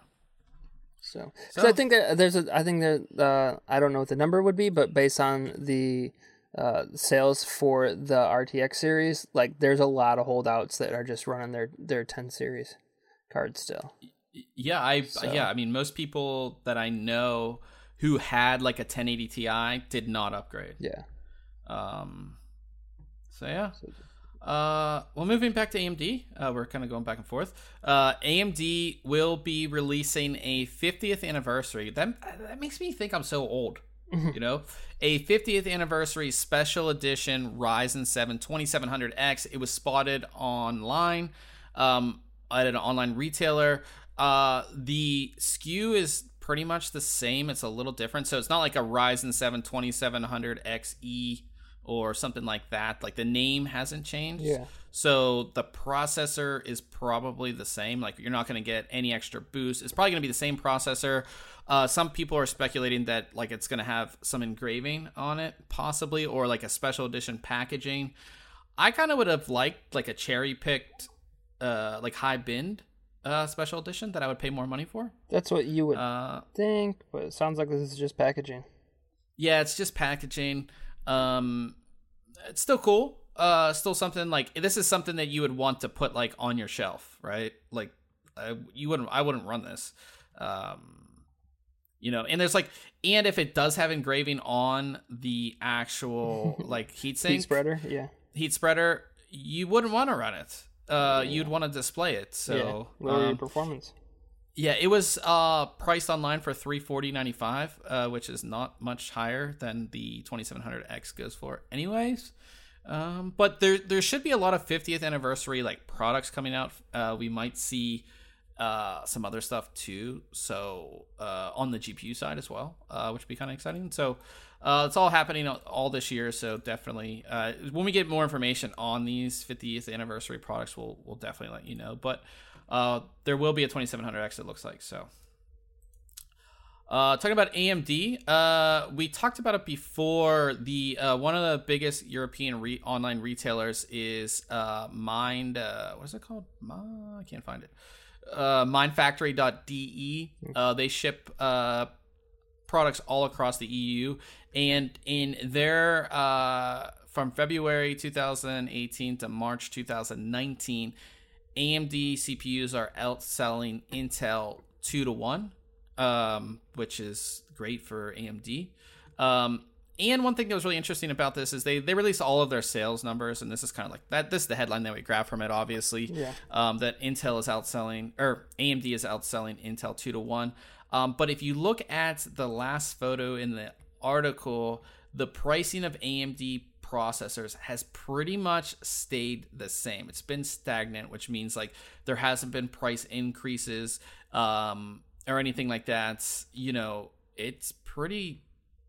So, so I think that there's a I think that uh, I don't know what the number would be, but based on the uh sales for the R T X series, like there's a lot of holdouts that are just running their their ten series cards still. Yeah, I so. yeah, I mean most people that I know who had like a ten eighty Ti did not upgrade. Yeah. Um so yeah. Uh well, moving back to A M D, uh we're kind of going back and forth. Uh A M D will be releasing a fiftieth anniversary. That that makes me think I'm so old. You know, a fiftieth anniversary special edition Ryzen seven twenty-seven hundred X. It was spotted online um, at an online retailer. Uh, the S K U is pretty much the same. It's a little different. So it's not like a Ryzen seven twenty-seven hundred X E or something like that. Like the name hasn't changed. Yeah. So the processor is probably the same. Like you're not going to get any extra boost. It's probably going to be the same processor. Uh, some people are speculating that like it's going to have some engraving on it, possibly, or like a special edition packaging. I kind of would have liked like a cherry picked, uh, like high bind uh, special edition that I would pay more money for. That's what you would uh, think, but it sounds like this is just packaging. Yeah, it's just packaging. Um, it's still cool. Uh, still something like this is something that you would want to put like on your shelf, right? Like, uh, you wouldn't. I wouldn't run this. Um, you know, and there's like, and if it does have engraving on the actual like heatsink heat spreader, yeah, heat spreader, you wouldn't want to run it. Uh, yeah. You'd want to display it. So yeah, lower um, performance. Yeah, it was uh, priced online for three forty ninety five, uh, which is not much higher than the twenty-seven hundred X goes for, anyways. Um, but there there should be a lot of fiftieth anniversary like products coming out. Uh, we might see uh, some other stuff too. So uh, on the G P U side as well, uh, which would be kind of exciting. So uh, it's all happening all this year. So definitely, uh, when we get more information on these fiftieth anniversary products, we'll we'll definitely let you know. But Uh, there will be a twenty-seven hundred X, it looks like. So, uh, talking about A M D, uh, we talked about it before. The uh, one of the biggest European re- online retailers is uh, Mind. Uh, what is it called? Uh, I can't find it. Uh, mindfactory dot d e. Uh, they ship uh, products all across the E U, and in their uh, from February twenty eighteen to March twenty nineteen. A M D C P Us are outselling Intel two to one, um, which is great for A M D. Um, and one thing that was really interesting about this is they, they released all of their sales numbers, and this is kind of like that. This is the headline that we grab from it, obviously. Yeah. Um, that Intel is outselling, or A M D is outselling Intel two to one. Um, but if you look at the last photo in the article, the pricing of A M D processors has pretty much stayed the same. It's been stagnant, which means like there hasn't been price increases um, or anything like that. You know, it's pretty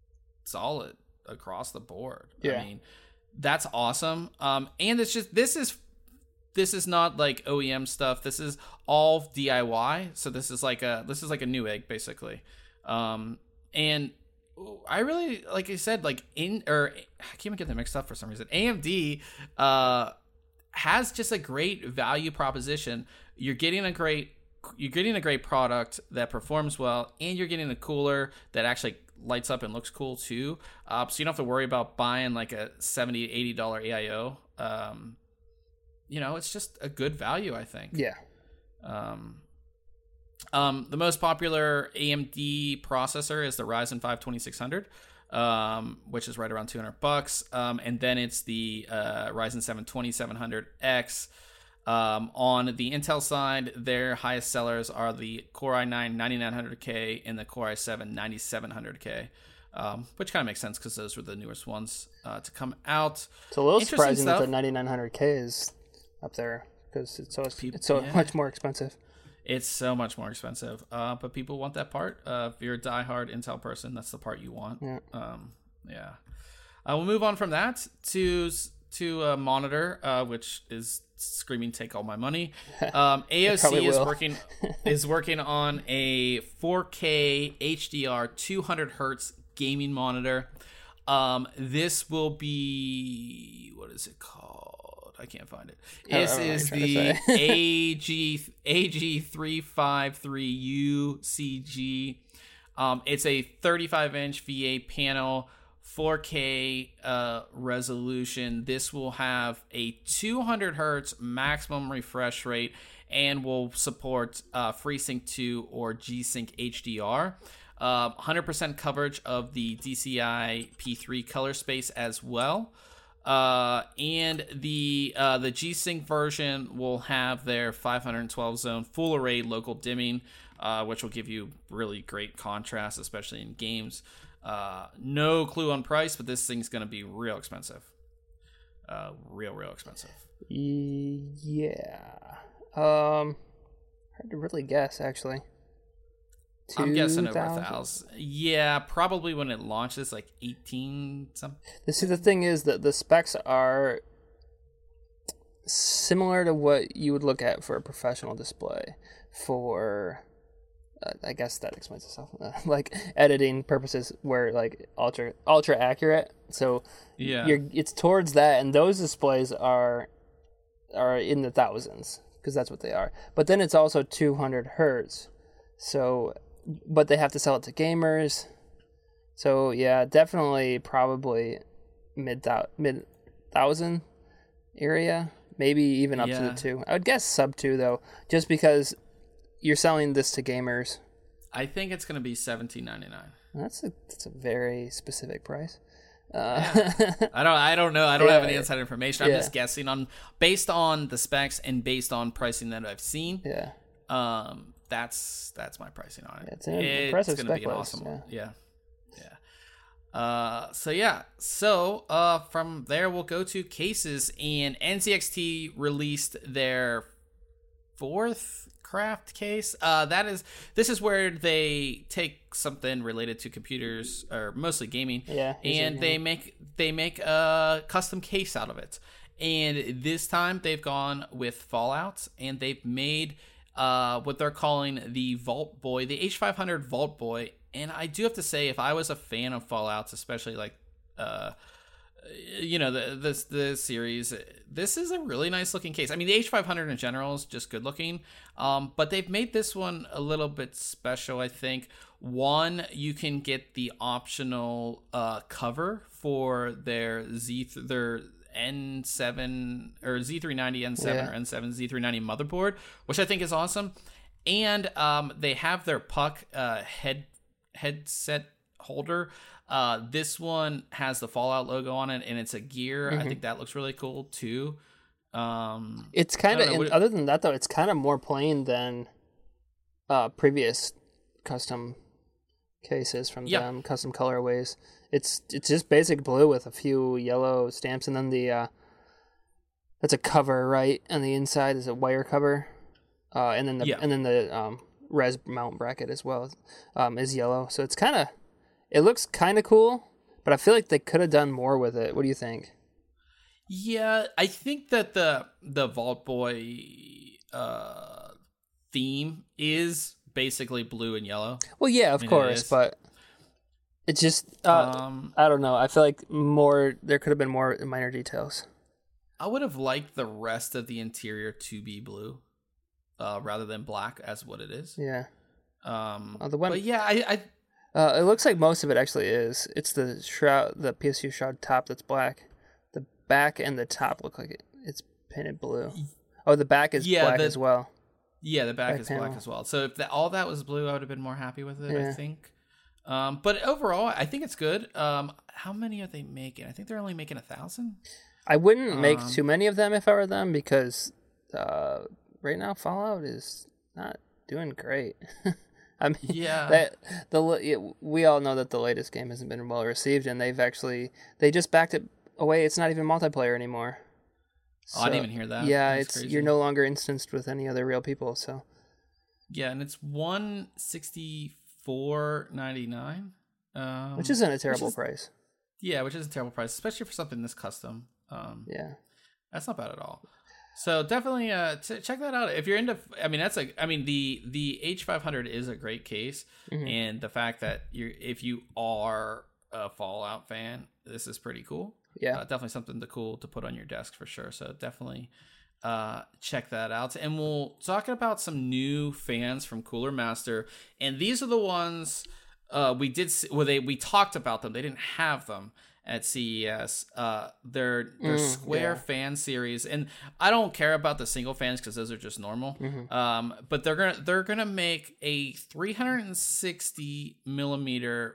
solid across the board. Yeah. I mean, that's awesome. Um, and it's just this is this is not like O E M stuff. This is all D I Y. So this is like a this is like a Newegg basically. Um, and I really, like I said, like in or I can't even get them mixed up for some reason. A M D uh, has just a great value proposition. You're getting a great, you're getting a great product that performs well, and you're getting a cooler that actually lights up and looks cool too. Uh, so you don't have to worry about buying like a seventy dollars, eighty dollars A I O. Um, you know, it's just a good value, I think. Yeah. Um. Um, the most popular A M D processor is the Ryzen five twenty-six hundred, um, which is right around two hundred bucks. Um, and then it's the uh, Ryzen seven twenty-seven hundred X. Um, on the Intel side, their highest sellers are the Core i nine ninety-nine hundred K and the Core i seven ninety-seven hundred K, um, which kind of makes sense because those were the newest ones uh, to come out. It's a little surprising stuff. that the ninety-nine hundred K is up there because it's so, People, it's so yeah. much more expensive. It's so much more expensive, uh, but people want that part. Uh, if you're a diehard Intel person, that's the part you want. Yeah. Um, yeah. Uh, we'll move on from that to to a monitor, uh, which is screaming, "Take all my money." Um, A O C is working is working on a four K H D R two hundred hertz gaming monitor. Um, this will be, what is it called? I can't find it. This is the A G A G three fifty-three U C G. Um, it's a thirty-five inch V A panel, four K uh, resolution. This will have a two hundred hertz maximum refresh rate and will support uh, FreeSync two or G-Sync H D R. Uh, one hundred percent coverage of the D C I P three color space as well. Uh, and the uh, the G-Sync version will have their five twelve zone full array local dimming, uh, which will give you really great contrast, especially in games. Uh, no clue on price, but this thing's going to be real expensive. Uh, real, real expensive. Yeah. Um, hard to really guess, actually. I'm guessing over a thousand. Yeah, probably when it launches, like eighteen something. See, the thing is that the specs are similar to what you would look at for a professional display for, uh, I guess that explains itself, uh, like editing purposes, where like ultra ultra accurate. So yeah, you're it's towards that, and those displays are are in the thousands because that's what they are. But then it's also two hundred hertz, so. But they have to sell it to gamers, So yeah, definitely probably mid thou- mid thousand area, maybe even up Yeah. to the two. I would guess sub two though, just because you're selling this to gamers. I think it's going to be seventeen ninety-nine. That's a that's a very specific price. Uh, yeah. I don't I don't know. I don't yeah, have any inside information. I'm yeah. just guessing on based on the specs and based on pricing that I've seen. Yeah. Um, that's that's my pricing on it. Yeah, it's an impressive it's spec gonna be an list, awesome yeah. one. Yeah. Yeah. Uh, so yeah, so uh, from there we'll go to cases, and N Z X T released their fourth craft case. Uh, that is, this is where they take something related to computers or mostly gaming, Yeah, and they make they make a custom case out of it. And this time they've gone with Fallout, and they've made uh, what they're calling the Vault Boy, the H five hundred Vault Boy. And I do have to say, if I was a fan of Fallouts, especially like, uh, you know, the this the series, this is a really nice looking case. I mean, the H five hundred in general is just good looking, um, but they've made this one a little bit special. I think one, you can get the optional uh, cover for their Z their N seven or Z three ninety N seven Yeah. or N seven Z three ninety motherboard, which I think is awesome. And um, they have their puck uh, head headset holder. Uh, this one has the Fallout logo on it, and it's a gear. Mm-hmm. I think that looks really cool too. Um, It's kind I of, don't know, what- other than that though, it's kind of more plain than uh, previous custom cases from Yeah. them, custom colorways. It's it's just basic blue with a few yellow stamps, and then the uh, that's a cover, right? On the inside is a wire cover, uh, and then the Yeah. and then the um, res mount bracket as well um, is yellow. So it's kind of, it looks kind of cool, but I feel like they could have done more with it. What do you think? Yeah, I think that the the Vault Boy uh, theme is basically blue and yellow. Well, yeah, of I mean, it course, is. but it's just uh, Um, I don't know. I feel like more there could have been more minor details. I would have liked the rest of the interior to be blue, uh, rather than black as what it is. Yeah, Um, Oh, the one- but yeah, I, I uh, it looks like most of it actually is. It's the shroud, the P S U shroud top that's black. The back and the top look like it, it's painted blue. Oh, the back is Yeah, black the- as well. Yeah, the back Back is panel. black as well. So if that, all that was blue, I would have been more happy with it, I Yeah. think. Um, but overall, I think it's good. Um, how many are they making? I think they're only making a thousand. I wouldn't make Um, too many of them if I were them because uh, right now Fallout is not doing great. I mean, Yeah. that the it, we all know that the latest game hasn't been well received, and they've actually they just backed it away. It's not even multiplayer anymore. Oh, I didn't So, even hear that. Yeah, That's it's crazy. you're no longer instanced with any other real people. So Yeah, and it's one sixty four ninety nine, um, which isn't a terrible is- price. yeah, which is a terrible price, especially for something this custom. Um, Yeah. That's not bad at all. So definitely uh, t- check that out if you're into. I mean, that's a. I mean, the the H five hundred is a great case, Mhm. and the fact that you if you are a Fallout fan, this is pretty cool. Yeah. Uh, definitely something to cool to put on your desk for sure. So definitely uh, check that out. And we'll talk about some new fans from Cooler Master, and these are the ones uh, we did. See, well, they we talked about them. They didn't have them at C E S. Uh, they're they're Mm, Square yeah. fan series, and I don't care about the single fans because those are just normal. Mhm. Um, but they're gonna they're gonna make a three hundred sixty millimeter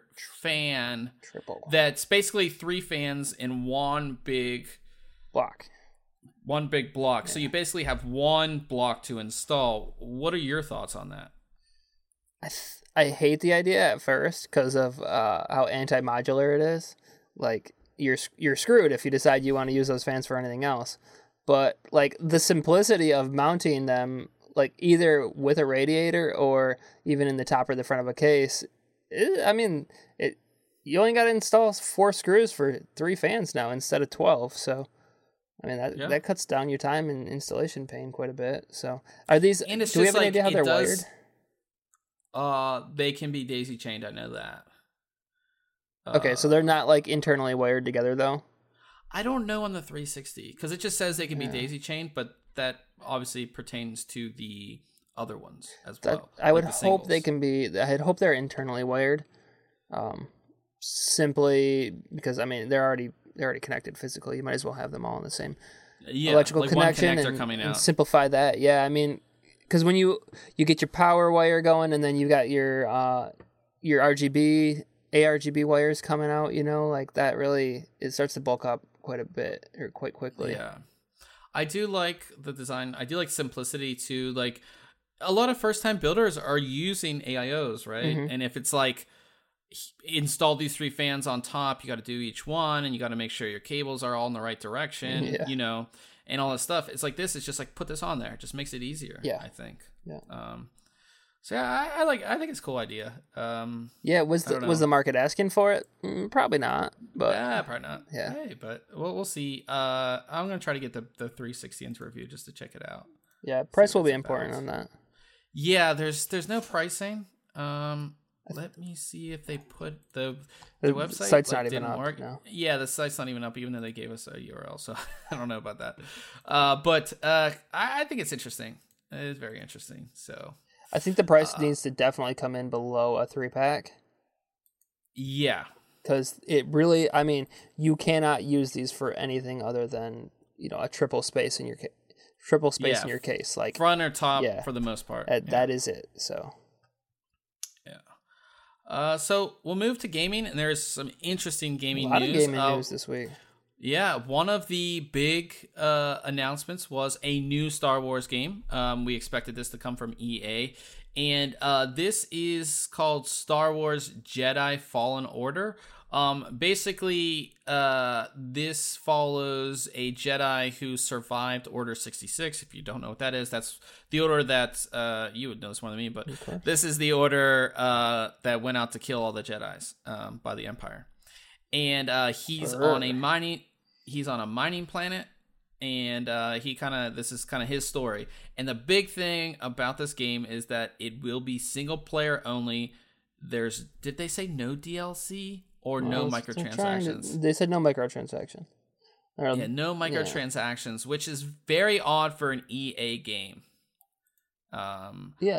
fan Triple that's basically three fans in one big block. one big block. So you basically have one block to install. What are your thoughts on that? I th- I hate the idea at first because of uh, how anti-modular it is. Like you're you're screwed if you decide you want to use those fans for anything else. But like the simplicity of mounting them, like either with a radiator or even in the top or the front of a case, it, I mean, it you only got to install four screws for three fans now instead of twelve. So, I mean that Yeah. that cuts down your time and installation pain quite a bit. So, are these? And it's do we just have any like idea how it they're does- wired? Uh, they can be daisy chained. I know that. Okay, so Uh, they're not like internally wired together though. I don't know on the three sixty because it just says they can Yeah. be daisy chained, but that obviously pertains to the other ones as That well. I would like the hope they singles. can be. I'd hope they're internally wired. Um, simply because I mean they're already they're already connected physically. You might as well have them all in the same yeah, electrical like connection one and, coming out. and simplify that. Yeah, I mean, because when you you get your power wire going and then you got your uh, your R G B A R G B wires coming out, you know, like that really it starts to bulk up quite a bit or quite quickly. Yeah, I do like the design. I do like simplicity too. Like a lot of first time builders are using A I Os, right? Mm-hmm. And if it's like install these three fans on top, you got to do each one, and you got to make sure your cables are all in the right direction, yeah. you know, and all that stuff. It's like this. It's just like put this on there. It just makes it easier. Yeah, I think. Yeah. Um. So yeah, I, I like. I think it's a cool idea. Um. Yeah. Was the was the market asking for it? Mm, probably not. But yeah, probably not. Yeah. Hey, but we'll we'll see. Uh, I'm gonna try to get the the three sixty into review just to check it out. Yeah, price will be important on that. Yeah, there's there's no pricing. Um. Let me see if they put the the, the website. Site's like, not even up. Work. No. Yeah, the site's not even up, even though they gave us a U R L. So I don't know about that. Uh, but uh, I, I think it's interesting. It is very interesting. So I think the price uh, needs to definitely come in below a three pack. Yeah, because it really. I mean, you cannot use these for anything other than you know a triple space in your ca- triple space yeah. in your case, like front or top yeah, for the most part. That, yeah. that is it. So. Uh, so we'll move to gaming, and there's some interesting gaming news. A lot news. of gaming uh, news this week. Yeah, one of the big uh, announcements was a new Star Wars game. Um, we expected this to come from E A, and uh, this is called Star Wars Jedi Fallen Order. Um, basically, uh, this follows a Jedi who survived Order sixty-six. If you don't know what that is, that's the order that, uh, you would know this more than me, but this is the order, uh, that went out to kill all the Jedis, um, by the Empire. And, uh, he's Burr. on a mining, he's on a mining planet, and, uh, he kind of, this is kind of his story. And the big thing about this game is that it will be single player only. There's, did they say no D L C? Or well, no microtransactions. To, they said no microtransactions. Or, yeah, no microtransactions, yeah. which is very odd for an E A game. Um, yeah,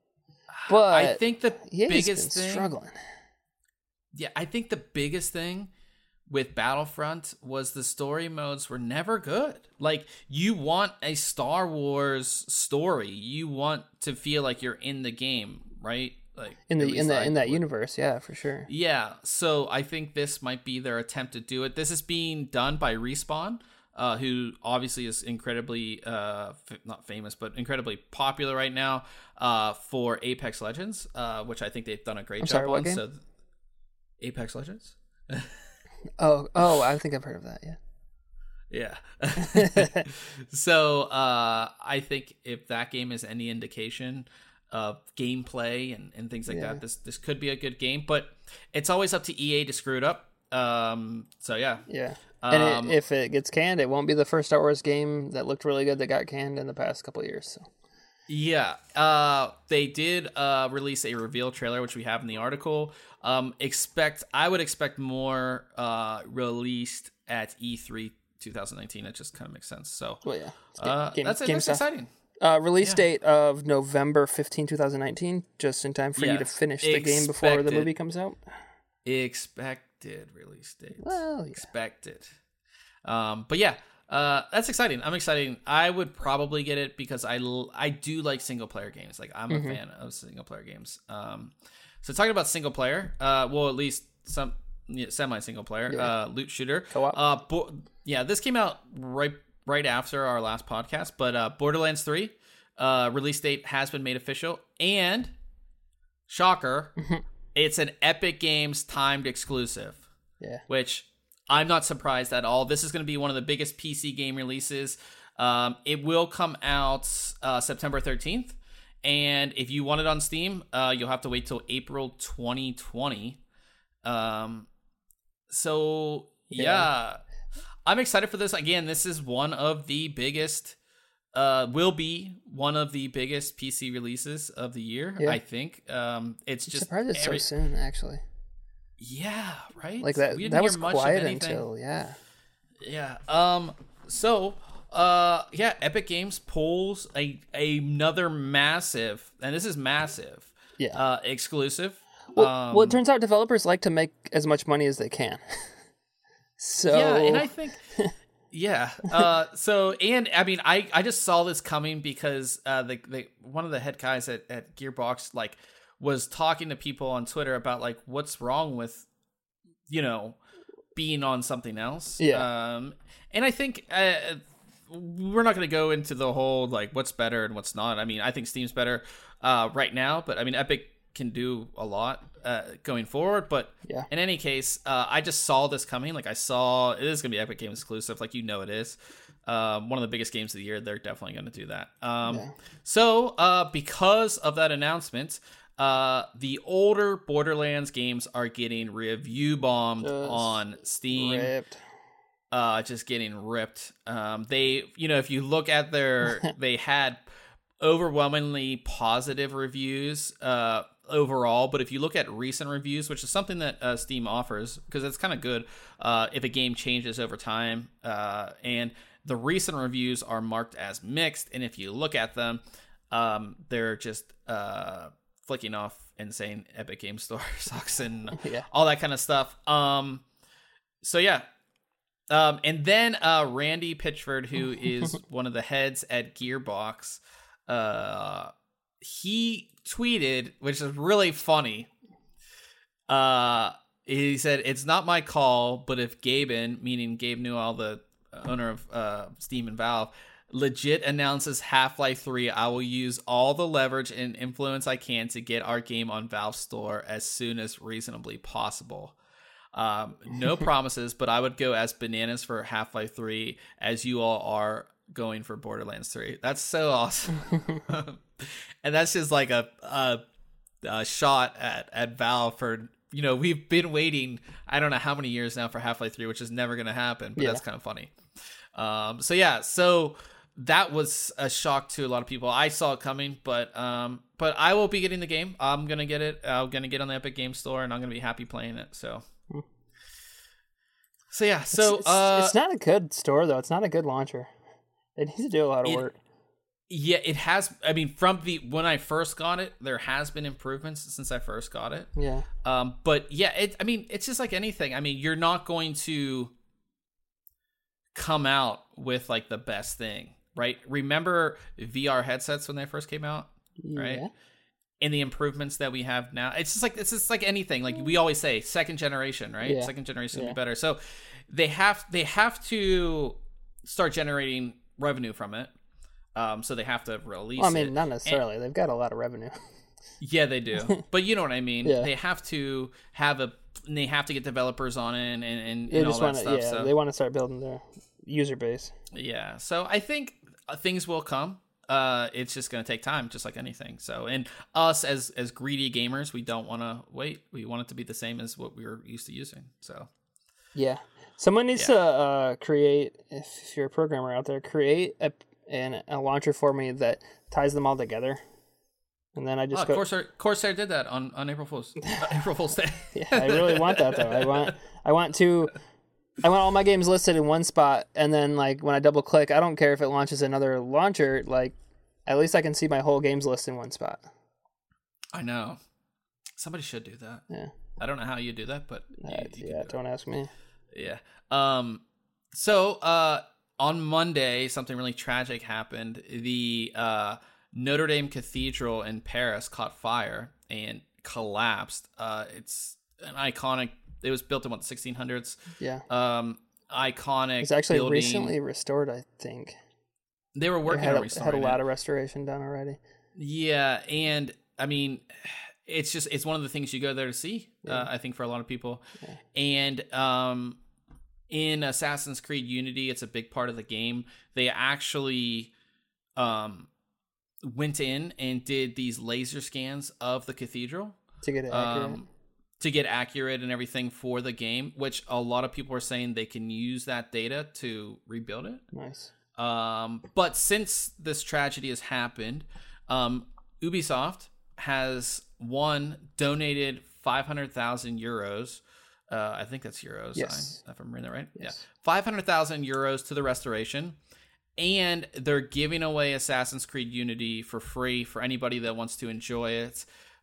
but I think the E A's biggest been thing, struggling. Yeah, I think the biggest thing with Battlefront was the story modes were never good. Like, you want a Star Wars story, you want to feel like you're in the game, right? Like in the in the in that universe, yeah, for sure. Yeah, so I think this might be their attempt to do it. This is being done by Respawn, uh, who obviously is incredibly uh, f- not famous, but incredibly popular right now uh, for Apex Legends, uh, which I think they've done a great I'm job sorry, on. what game? So, Apex Legends. oh, oh, I think I've heard of that. Yeah. Yeah. So uh, I think if that game is any indication of gameplay and, and things like yeah. that, this this could be a good game, but it's always up to E A to screw it up. Um, so yeah, yeah. And um, it, if it gets canned, it won't be the first Star Wars game that looked really good that got canned in the past couple of years. So yeah, uh, they did uh, release a reveal trailer, which we have in the article. Um, expect I would expect more uh, released at E three twenty nineteen. That just kind of makes sense. So well, yeah, uh, game, that's, game that's exciting. Uh, release yeah. date of November fifteenth, twenty nineteen, just in time for yeah. you to finish the Expected. game before the movie comes out. Expected release date. Well, yeah. Expected. Um, but yeah, uh, that's exciting. I'm excited. I would probably get it because I, l- I do like single player games. Like, I'm mm-hmm. a fan of single player games. Um, so talking about single player, uh, well, at least some yeah, semi single player, yeah. uh, loot shooter. Co-op. Uh, bo- yeah, this came out right right after our last podcast, but uh, Borderlands three uh, release date has been made official, and shocker, it's an Epic Games timed exclusive. Yeah, which I'm not surprised at all. This is going to be one of the biggest P C game releases. Um, it will come out uh, September thirteenth, and if you want it on Steam, uh, you'll have to wait till April twenty twenty. Um, so yeah. yeah. I'm excited for this. Again, this is one of the biggest, uh, will be one of the biggest P C releases of the year, yeah. I think. Um, it's I'm just surprised it's every... so soon, actually. Yeah, right? Like that, that was quiet until, yeah. Yeah. Um. So, uh, yeah, Epic Games pulls a, a another massive, and this is massive, yeah. uh, exclusive. Well, Um, well, it turns out developers like to make as much money as they can. So yeah, and I think, yeah. Uh, so and I mean, I, I just saw this coming because uh, the, the one of the head guys at, at Gearbox like was talking to people on Twitter about like what's wrong with, you know, being on something else. Yeah. Um, and I think uh, we're not going to go into the whole like what's better and what's not. I mean, I think Steam's better uh, right now, but I mean, Epic can do a lot uh, going forward. But yeah. in any case, uh, I just saw this coming. Like I saw it is going to be Epic Games exclusive. Like, you know, it is um, one of the biggest games of the year. They're definitely going to do that. Um, yeah. So uh, because of that announcement, uh, the older Borderlands games are getting review bombed Just on Steam. Ripped. Uh, just getting ripped. Um, they, you know, if you look at their, they had overwhelmingly positive reviews uh, overall. But if you look at recent reviews, which is something that uh, Steam offers, because it's kind of good uh, if a game changes over time. Uh, and the recent reviews are marked as mixed. And if you look at them, um, they're just uh, flicking off and saying Epic Game Store sucks and yeah. all that kind of stuff. Um, so, yeah. Um, and then uh, Randy Pitchford, who is one of the heads at Gearbox, uh, he tweeted, which is really funny. Uh, he said, "It's not my call, but if Gaben, meaning Gabe Newell, the owner of uh, Steam and Valve, legit announces Half-Life three, I will use all the leverage and influence I can to get our game on Valve Store as soon as reasonably possible. Um, no promises, but I would go as bananas for Half-Life three as you all are going for Borderlands three. That's so awesome." And that's just like a, a, a shot at, at Valve for, you know, we've been waiting, I don't know how many years now for Half-Life three, which is never going to happen, but yeah. That's kind of funny. Um, so yeah, so that was a shock to a lot of people. I saw it coming, but um, but I will be getting the game. I'm going to get it. I'm going to get on the Epic Games Store, and I'm going to be happy playing it, so... So yeah, so it's, it's, uh, it's not a good store though. It's not a good launcher. It needs to do a lot of it, work. Yeah, it has. I mean, from the when I first got it, there has been improvements since I first got it. Yeah. Um, but yeah, it. I mean, it's just like anything. I mean, you're not going to come out with like the best thing, right? Remember V R headsets when they first came out, right? Yeah. And the improvements that we have now, it's just like it's just like anything. Like we always say, second generation, right? Yeah. Second generation will yeah. be better. So they have they have to start generating revenue from it. Um, so they have to release. Well, I mean, it. not necessarily. And, they've got a lot of revenue. Yeah, they do. But you know what I mean. Yeah. They have to have a. They have to get developers on it and and, They and just all want that to. stuff. Yeah, so. they want to start building their user base. Yeah. So I think things will come. Uh, it's just going to take time, just like anything. So, and us as as greedy gamers, we don't want to wait. We want it to be the same as what we were used to using. So, yeah, someone needs yeah. to uh, create. If, if you're a programmer out there, create a an, a launcher for me that ties them all together, and then I just oh, go. Corsair, Corsair did that on, on April Fool's uh, April Fool's Day. Yeah, I really want that though. I want I want to. I want all my games listed in one spot, and then like when I double click, I don't care if it launches another launcher. Like, at least I can see my whole games list in one spot. I know. Somebody should do that. Yeah. I don't know how you do that, but you, uh, you yeah, do don't ask me. Yeah. Um. So, uh, on Monday, something really tragic happened. The uh Notre Dame Cathedral in Paris caught fire and collapsed. Uh, it's an iconic. It was built in what, the sixteen hundreds. Yeah. Um, iconic. It's actually building. recently restored, I think. They were working had on a, restoring had a lot it. of restoration done already. Yeah, and I mean, it's just it's one of the things you go there to see. Yeah. Uh, I think for a lot of people, yeah. and um, in Assassin's Creed Unity, it's a big part of the game. They actually um went in and did these laser scans of the cathedral to get it accurate. Um, to get accurate and everything for the game, which a lot of people are saying they can use that data to rebuild it. Nice. Um, but since this tragedy has happened, um, Ubisoft has one donated five hundred thousand euros. Uh, I think that's euros. Yes. I, if I'm reading that right. Yes. Yeah. five hundred thousand euros to the restoration. And they're giving away Assassin's Creed Unity for free for anybody that wants to enjoy it.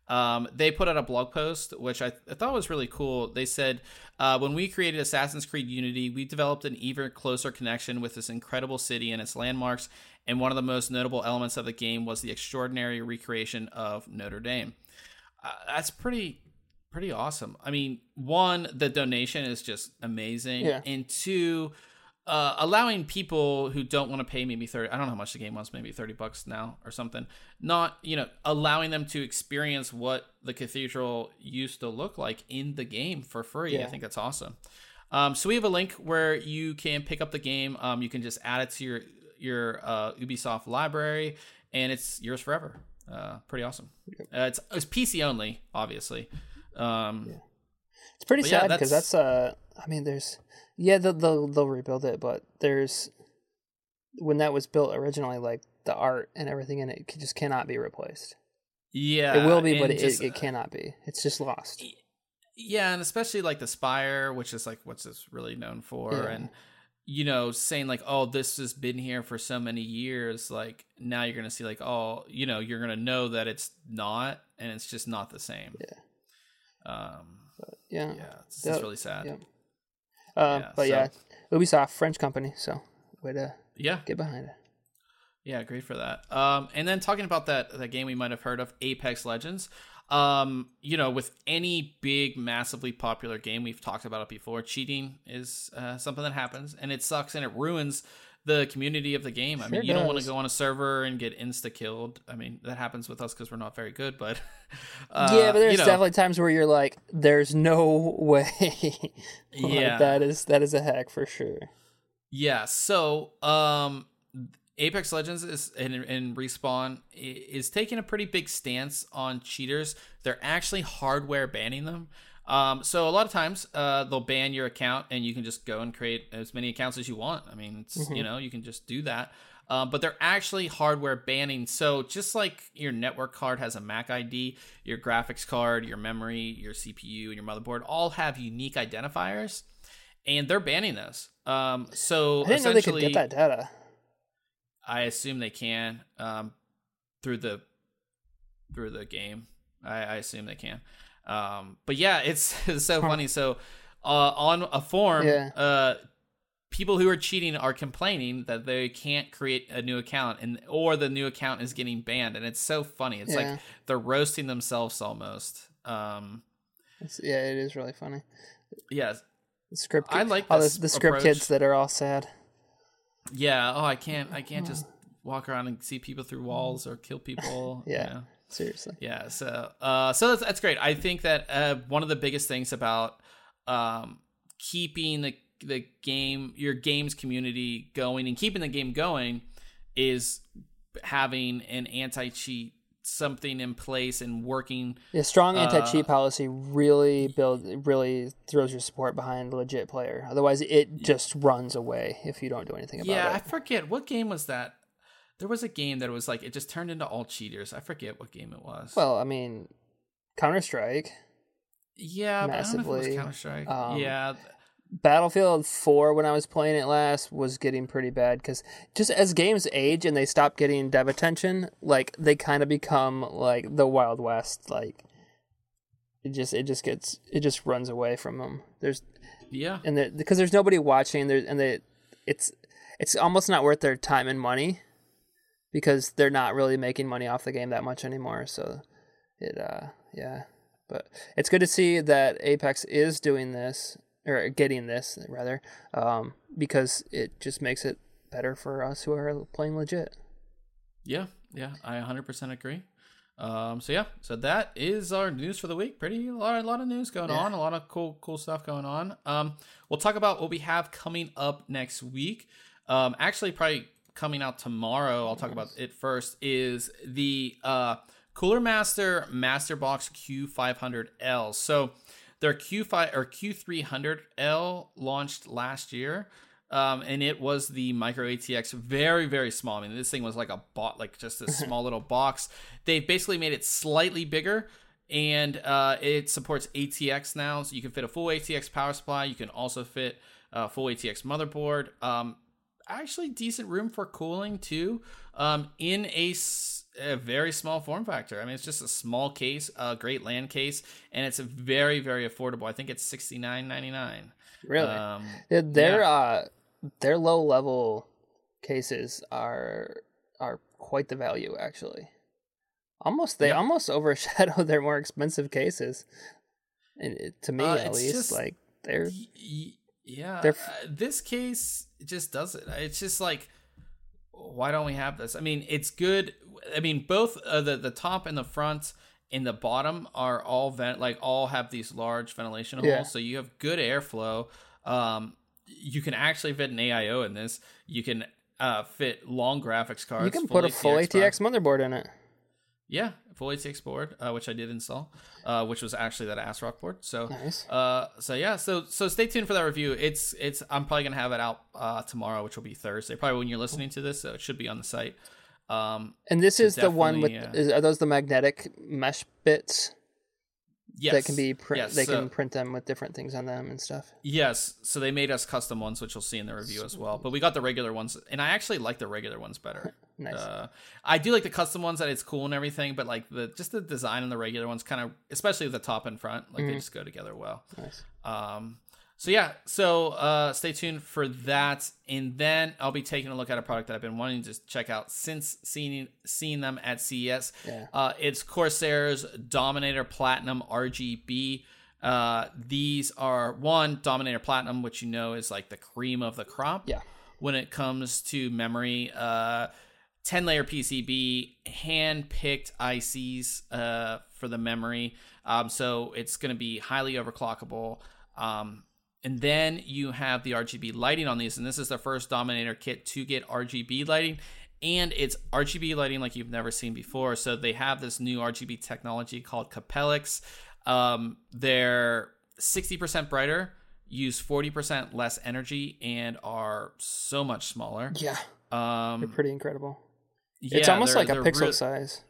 Um, they put out a blog post, which I, th- I thought was really cool. They said, uh, when we created Assassin's Creed Unity, we developed an even closer connection with this incredible city and its landmarks. And one of the most notable elements of the game was the extraordinary recreation of Notre Dame. Uh, that's pretty, pretty awesome. I mean, one, the donation is just amazing. Yeah. And two, uh, allowing people who don't want to pay maybe thirty, I don't know how much the game was, maybe thirty bucks now or something, not, you know, allowing them to experience what the cathedral used to look like in the game for free. Yeah. I think that's awesome. Um, so we have a link where you can pick up the game. Um, you can just add it to your, your uh, Ubisoft library, and it's yours forever. Uh, pretty awesome. Uh, it's, it's P C only, obviously. Um, yeah. It's pretty yeah, sad because that's, that's, uh, I mean, there's, yeah, they'll, they'll, they'll rebuild it, but there's, when that was built originally, like the art and everything in it just cannot be replaced. Yeah. It will be, but it, just, it cannot be. It's just lost. Yeah, and especially like the Spire, which is like what's this really known for, Yeah. and you know, saying like, oh, this has been here for so many years. Like now you're gonna see like, oh, you know, you're gonna know that it's not, and it's just not the same. Yeah. Um. But yeah. Yeah, it's, it's really sad. Yeah. Um. Yeah, but so- yeah, Ubisoft, French company, so way to Yeah. get behind it. Yeah, great for that. Um, and then talking about that that game we might have heard of, Apex Legends. Um, you know, with any big, massively popular game, we've talked about it before. Cheating is uh, something that happens, and it sucks, and it ruins the community of the game. I Sure mean, you don't want to does. go on a server and get insta killed. I mean, that happens with us because we're not very good. But uh, yeah, but there's you know, definitely times where you're like, "There's no way." Like, Yeah. that is that is a hack for sure. Yeah, so um, Apex Legends is and, and Respawn i- is taking a pretty big stance on cheaters. They're actually hardware banning them. Um, so a lot of times uh, they'll ban your account and you can just go and create as many accounts as you want. I mean, it's, Mhm. you know, you can just do that. Um, but they're actually hardware banning. So just like your network card has a M A C I D, your graphics card, your memory, your C P U, and your motherboard all have unique identifiers, and they're banning those. Um, so I didn't know they could essentially, get that data. I assume they can um, through the through the game. I, I assume they can. Um, but yeah, it's, it's so Huh. funny. So uh, on a forum, Yeah. uh, people who are cheating are complaining that they can't create a new account, and or the new account is getting banned, and it's so funny. It's Yeah. like they're roasting themselves almost. Um, It's, yeah, it is really funny. yeah, The script. I like all this the, the script approach. kids that are all sad. yeah. Oh, I can't. I can't just walk around and see people through walls or kill people. Yeah. you know? Seriously. Yeah, so uh, so that's, that's great. I think that uh, one of the biggest things about um, keeping the the game, your game's community going, and keeping the game going, is having an anti-cheat something in place and working. Yeah, strong anti-cheat Uh, policy really build really throws your support behind a legit player. Otherwise, it just runs away if you don't do anything about Yeah, I it. forget what game was that. There was a game that was like it just turned into all cheaters. I forget what game it was. Well, I mean, Counter Strike, yeah, but I don't know if it was massively, Counter Strike. um, yeah, Battlefield four, when I was playing it last, was getting pretty bad because just as games age and they stop getting dev attention, like they kind of become like the Wild West. Like it just it just gets it just runs away from them. There's yeah, and the, because there's nobody watching. There and they it's it's almost not worth their time and money because they're not really making money off the game that much anymore. So it uh yeah, but it's good to see that Apex is doing this. Or getting this rather, um, because it just makes it better for us who are playing legit. Yeah, yeah, I one hundred percent agree. Um, so yeah, so that is our news for the week. Pretty a lot, a lot of news going Yeah. on, a lot of cool, cool stuff going on. Um, we'll talk about what we have coming up next week. Um, actually, probably coming out tomorrow. I'll talk about it first. Is the uh, Cooler Master Master Box Q five hundred L. So their Q five or Q three hundred L launched last year. Um, and it was the micro A T X, very, very small. I mean, this thing was like a bot, like just a small little box. They've basically made it slightly bigger, and uh, it supports A T X now. So you can fit a full A T X power supply. You can also fit a full A T X motherboard. Um, actually decent room for cooling too, um, in a, a very small form factor. I mean, it's just a small case, a great LAN case, and it's a very, very affordable. I think it's sixty-nine ninety-nine. Really? Um, their yeah. uh, their low level cases are are quite the value, actually. Almost they yeah. almost overshadow their more expensive cases. And it, to me, uh, at least, just, like they're y- yeah. they're uh, this case just does it. It's just like, why don't we have this? I mean, it's good. I mean, both uh, the the top and the front and the bottom are all vent like all have these large ventilation holes, yeah. so you have good airflow. Um, you can actually fit an A I O in this. You can uh, fit long graphics cards. You can put a full A T X motherboard in it. Yeah, full A T X board, uh, which I did install, uh, which was actually that ASRock board. So, nice. uh, so yeah, so so stay tuned for that review. It's it's I'm probably gonna have it out uh, tomorrow, which will be Thursday, probably when you're listening to this. So it should be on the site. Um, and this so is the one with uh, is, are those the magnetic mesh bits? Yes, that can be print. Yes, they so, can print them with different things on them and stuff. Yes, so they made us custom ones, which you'll see in the review as well. But we got the regular ones, and I actually like the regular ones better. Nice. Uh, I do like the custom ones, that it's cool and everything, but like the just the design and the regular ones, kind of, especially the top and front, like mm-hmm. they just go together well. Nice. Um, so yeah, so uh, stay tuned for that, and then I'll be taking a look at a product that I've been wanting to check out since seeing seeing them at C E S. Yeah. Uh, it's Corsair's Dominator Platinum R G B. Uh, these are one Dominator Platinum, which you know is like the cream of the crop. Yeah. When it comes to memory, uh, ten layer P C B, hand picked I Cs uh, for the memory. Um, so it's going to be highly overclockable. Um, And then you have the R G B lighting on these, and this is the first Dominator kit to get R G B lighting, and it's R G B lighting like you've never seen before. So they have this new R G B technology called Capellix. Um, they're sixty percent brighter, use forty percent less energy, and are so much smaller. Yeah, um, they're pretty incredible. Yeah, it's almost like a pixel real, size.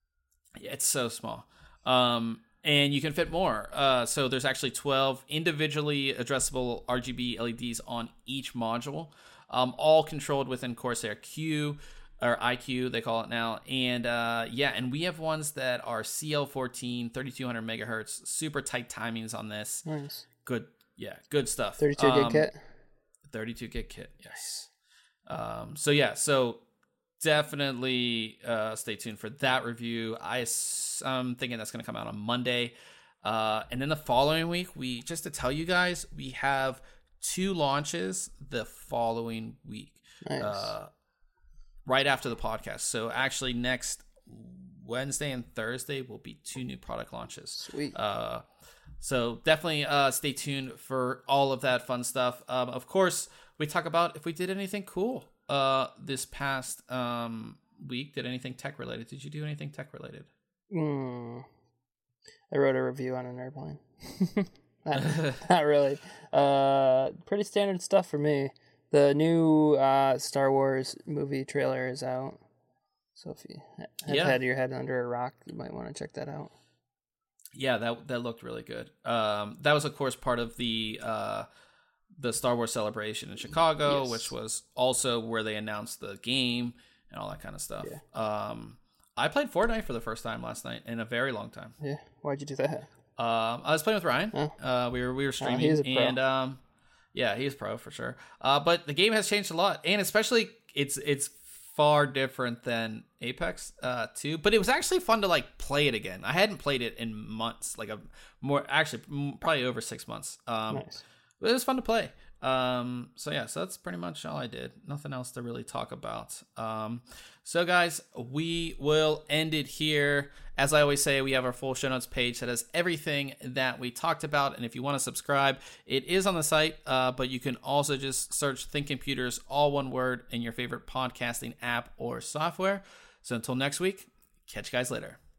Yeah, it's so small. Um, And you can fit more. Uh, so there's actually twelve individually addressable R G B L E Ds on each module, um, all controlled within Corsair Q, or I Q, they call it now. And uh, yeah, and we have ones that are C L fourteen, thirty-two hundred megahertz, super tight timings on this. Nice. Good, yeah, good stuff. thirty-two gig um, kit? thirty-two gig kit, yes. Um, so yeah, so definitely uh, stay tuned for that review. I, I'm thinking that's going to come out on Monday. Uh, and then the following week, we just to tell you guys, we have two launches the following week. Nice. Uh, right after the podcast. So actually next Wednesday and Thursday will be two new product launches. Sweet. Uh, so definitely uh, stay tuned for all of that fun stuff. Um, of course, we talk about if we did anything cool uh, this past um, week. Did anything tech related? Did you do anything tech related? Mm, I wrote a review on an airplane. not, not really. Uh, pretty standard stuff for me. The new uh, Star Wars movie trailer is out. So if you have yeah. had your head under a rock, you might want to check that out. Yeah, that that looked really good. Um, that was, of course, part of the uh, the Star Wars celebration in Chicago, yes. which was also where they announced the game and all that kind of stuff. Yeah. Um, I played Fortnite for the first time last night in a very long time. Yeah, why'd you do that? Um, I was playing with Ryan. Oh. Uh, we were we were streaming, oh, he's a pro. and um, yeah, he's pro for sure. Uh, but the game has changed a lot, and especially it's it's far different than Apex uh, too. But it was actually fun to like play it again. I hadn't played it in months, like a more actually probably over six months. Um, nice. But it was fun to play. Um, so yeah, so that's pretty much all I did. Nothing else to really talk about. Um, so guys, we will end it here. As I always say, we have our full show notes page that has everything that we talked about. And if you want to subscribe, it is on the site, uh, but you can also just search Think Computers, all one word, in your favorite podcasting app or software. So until next week, catch you guys later.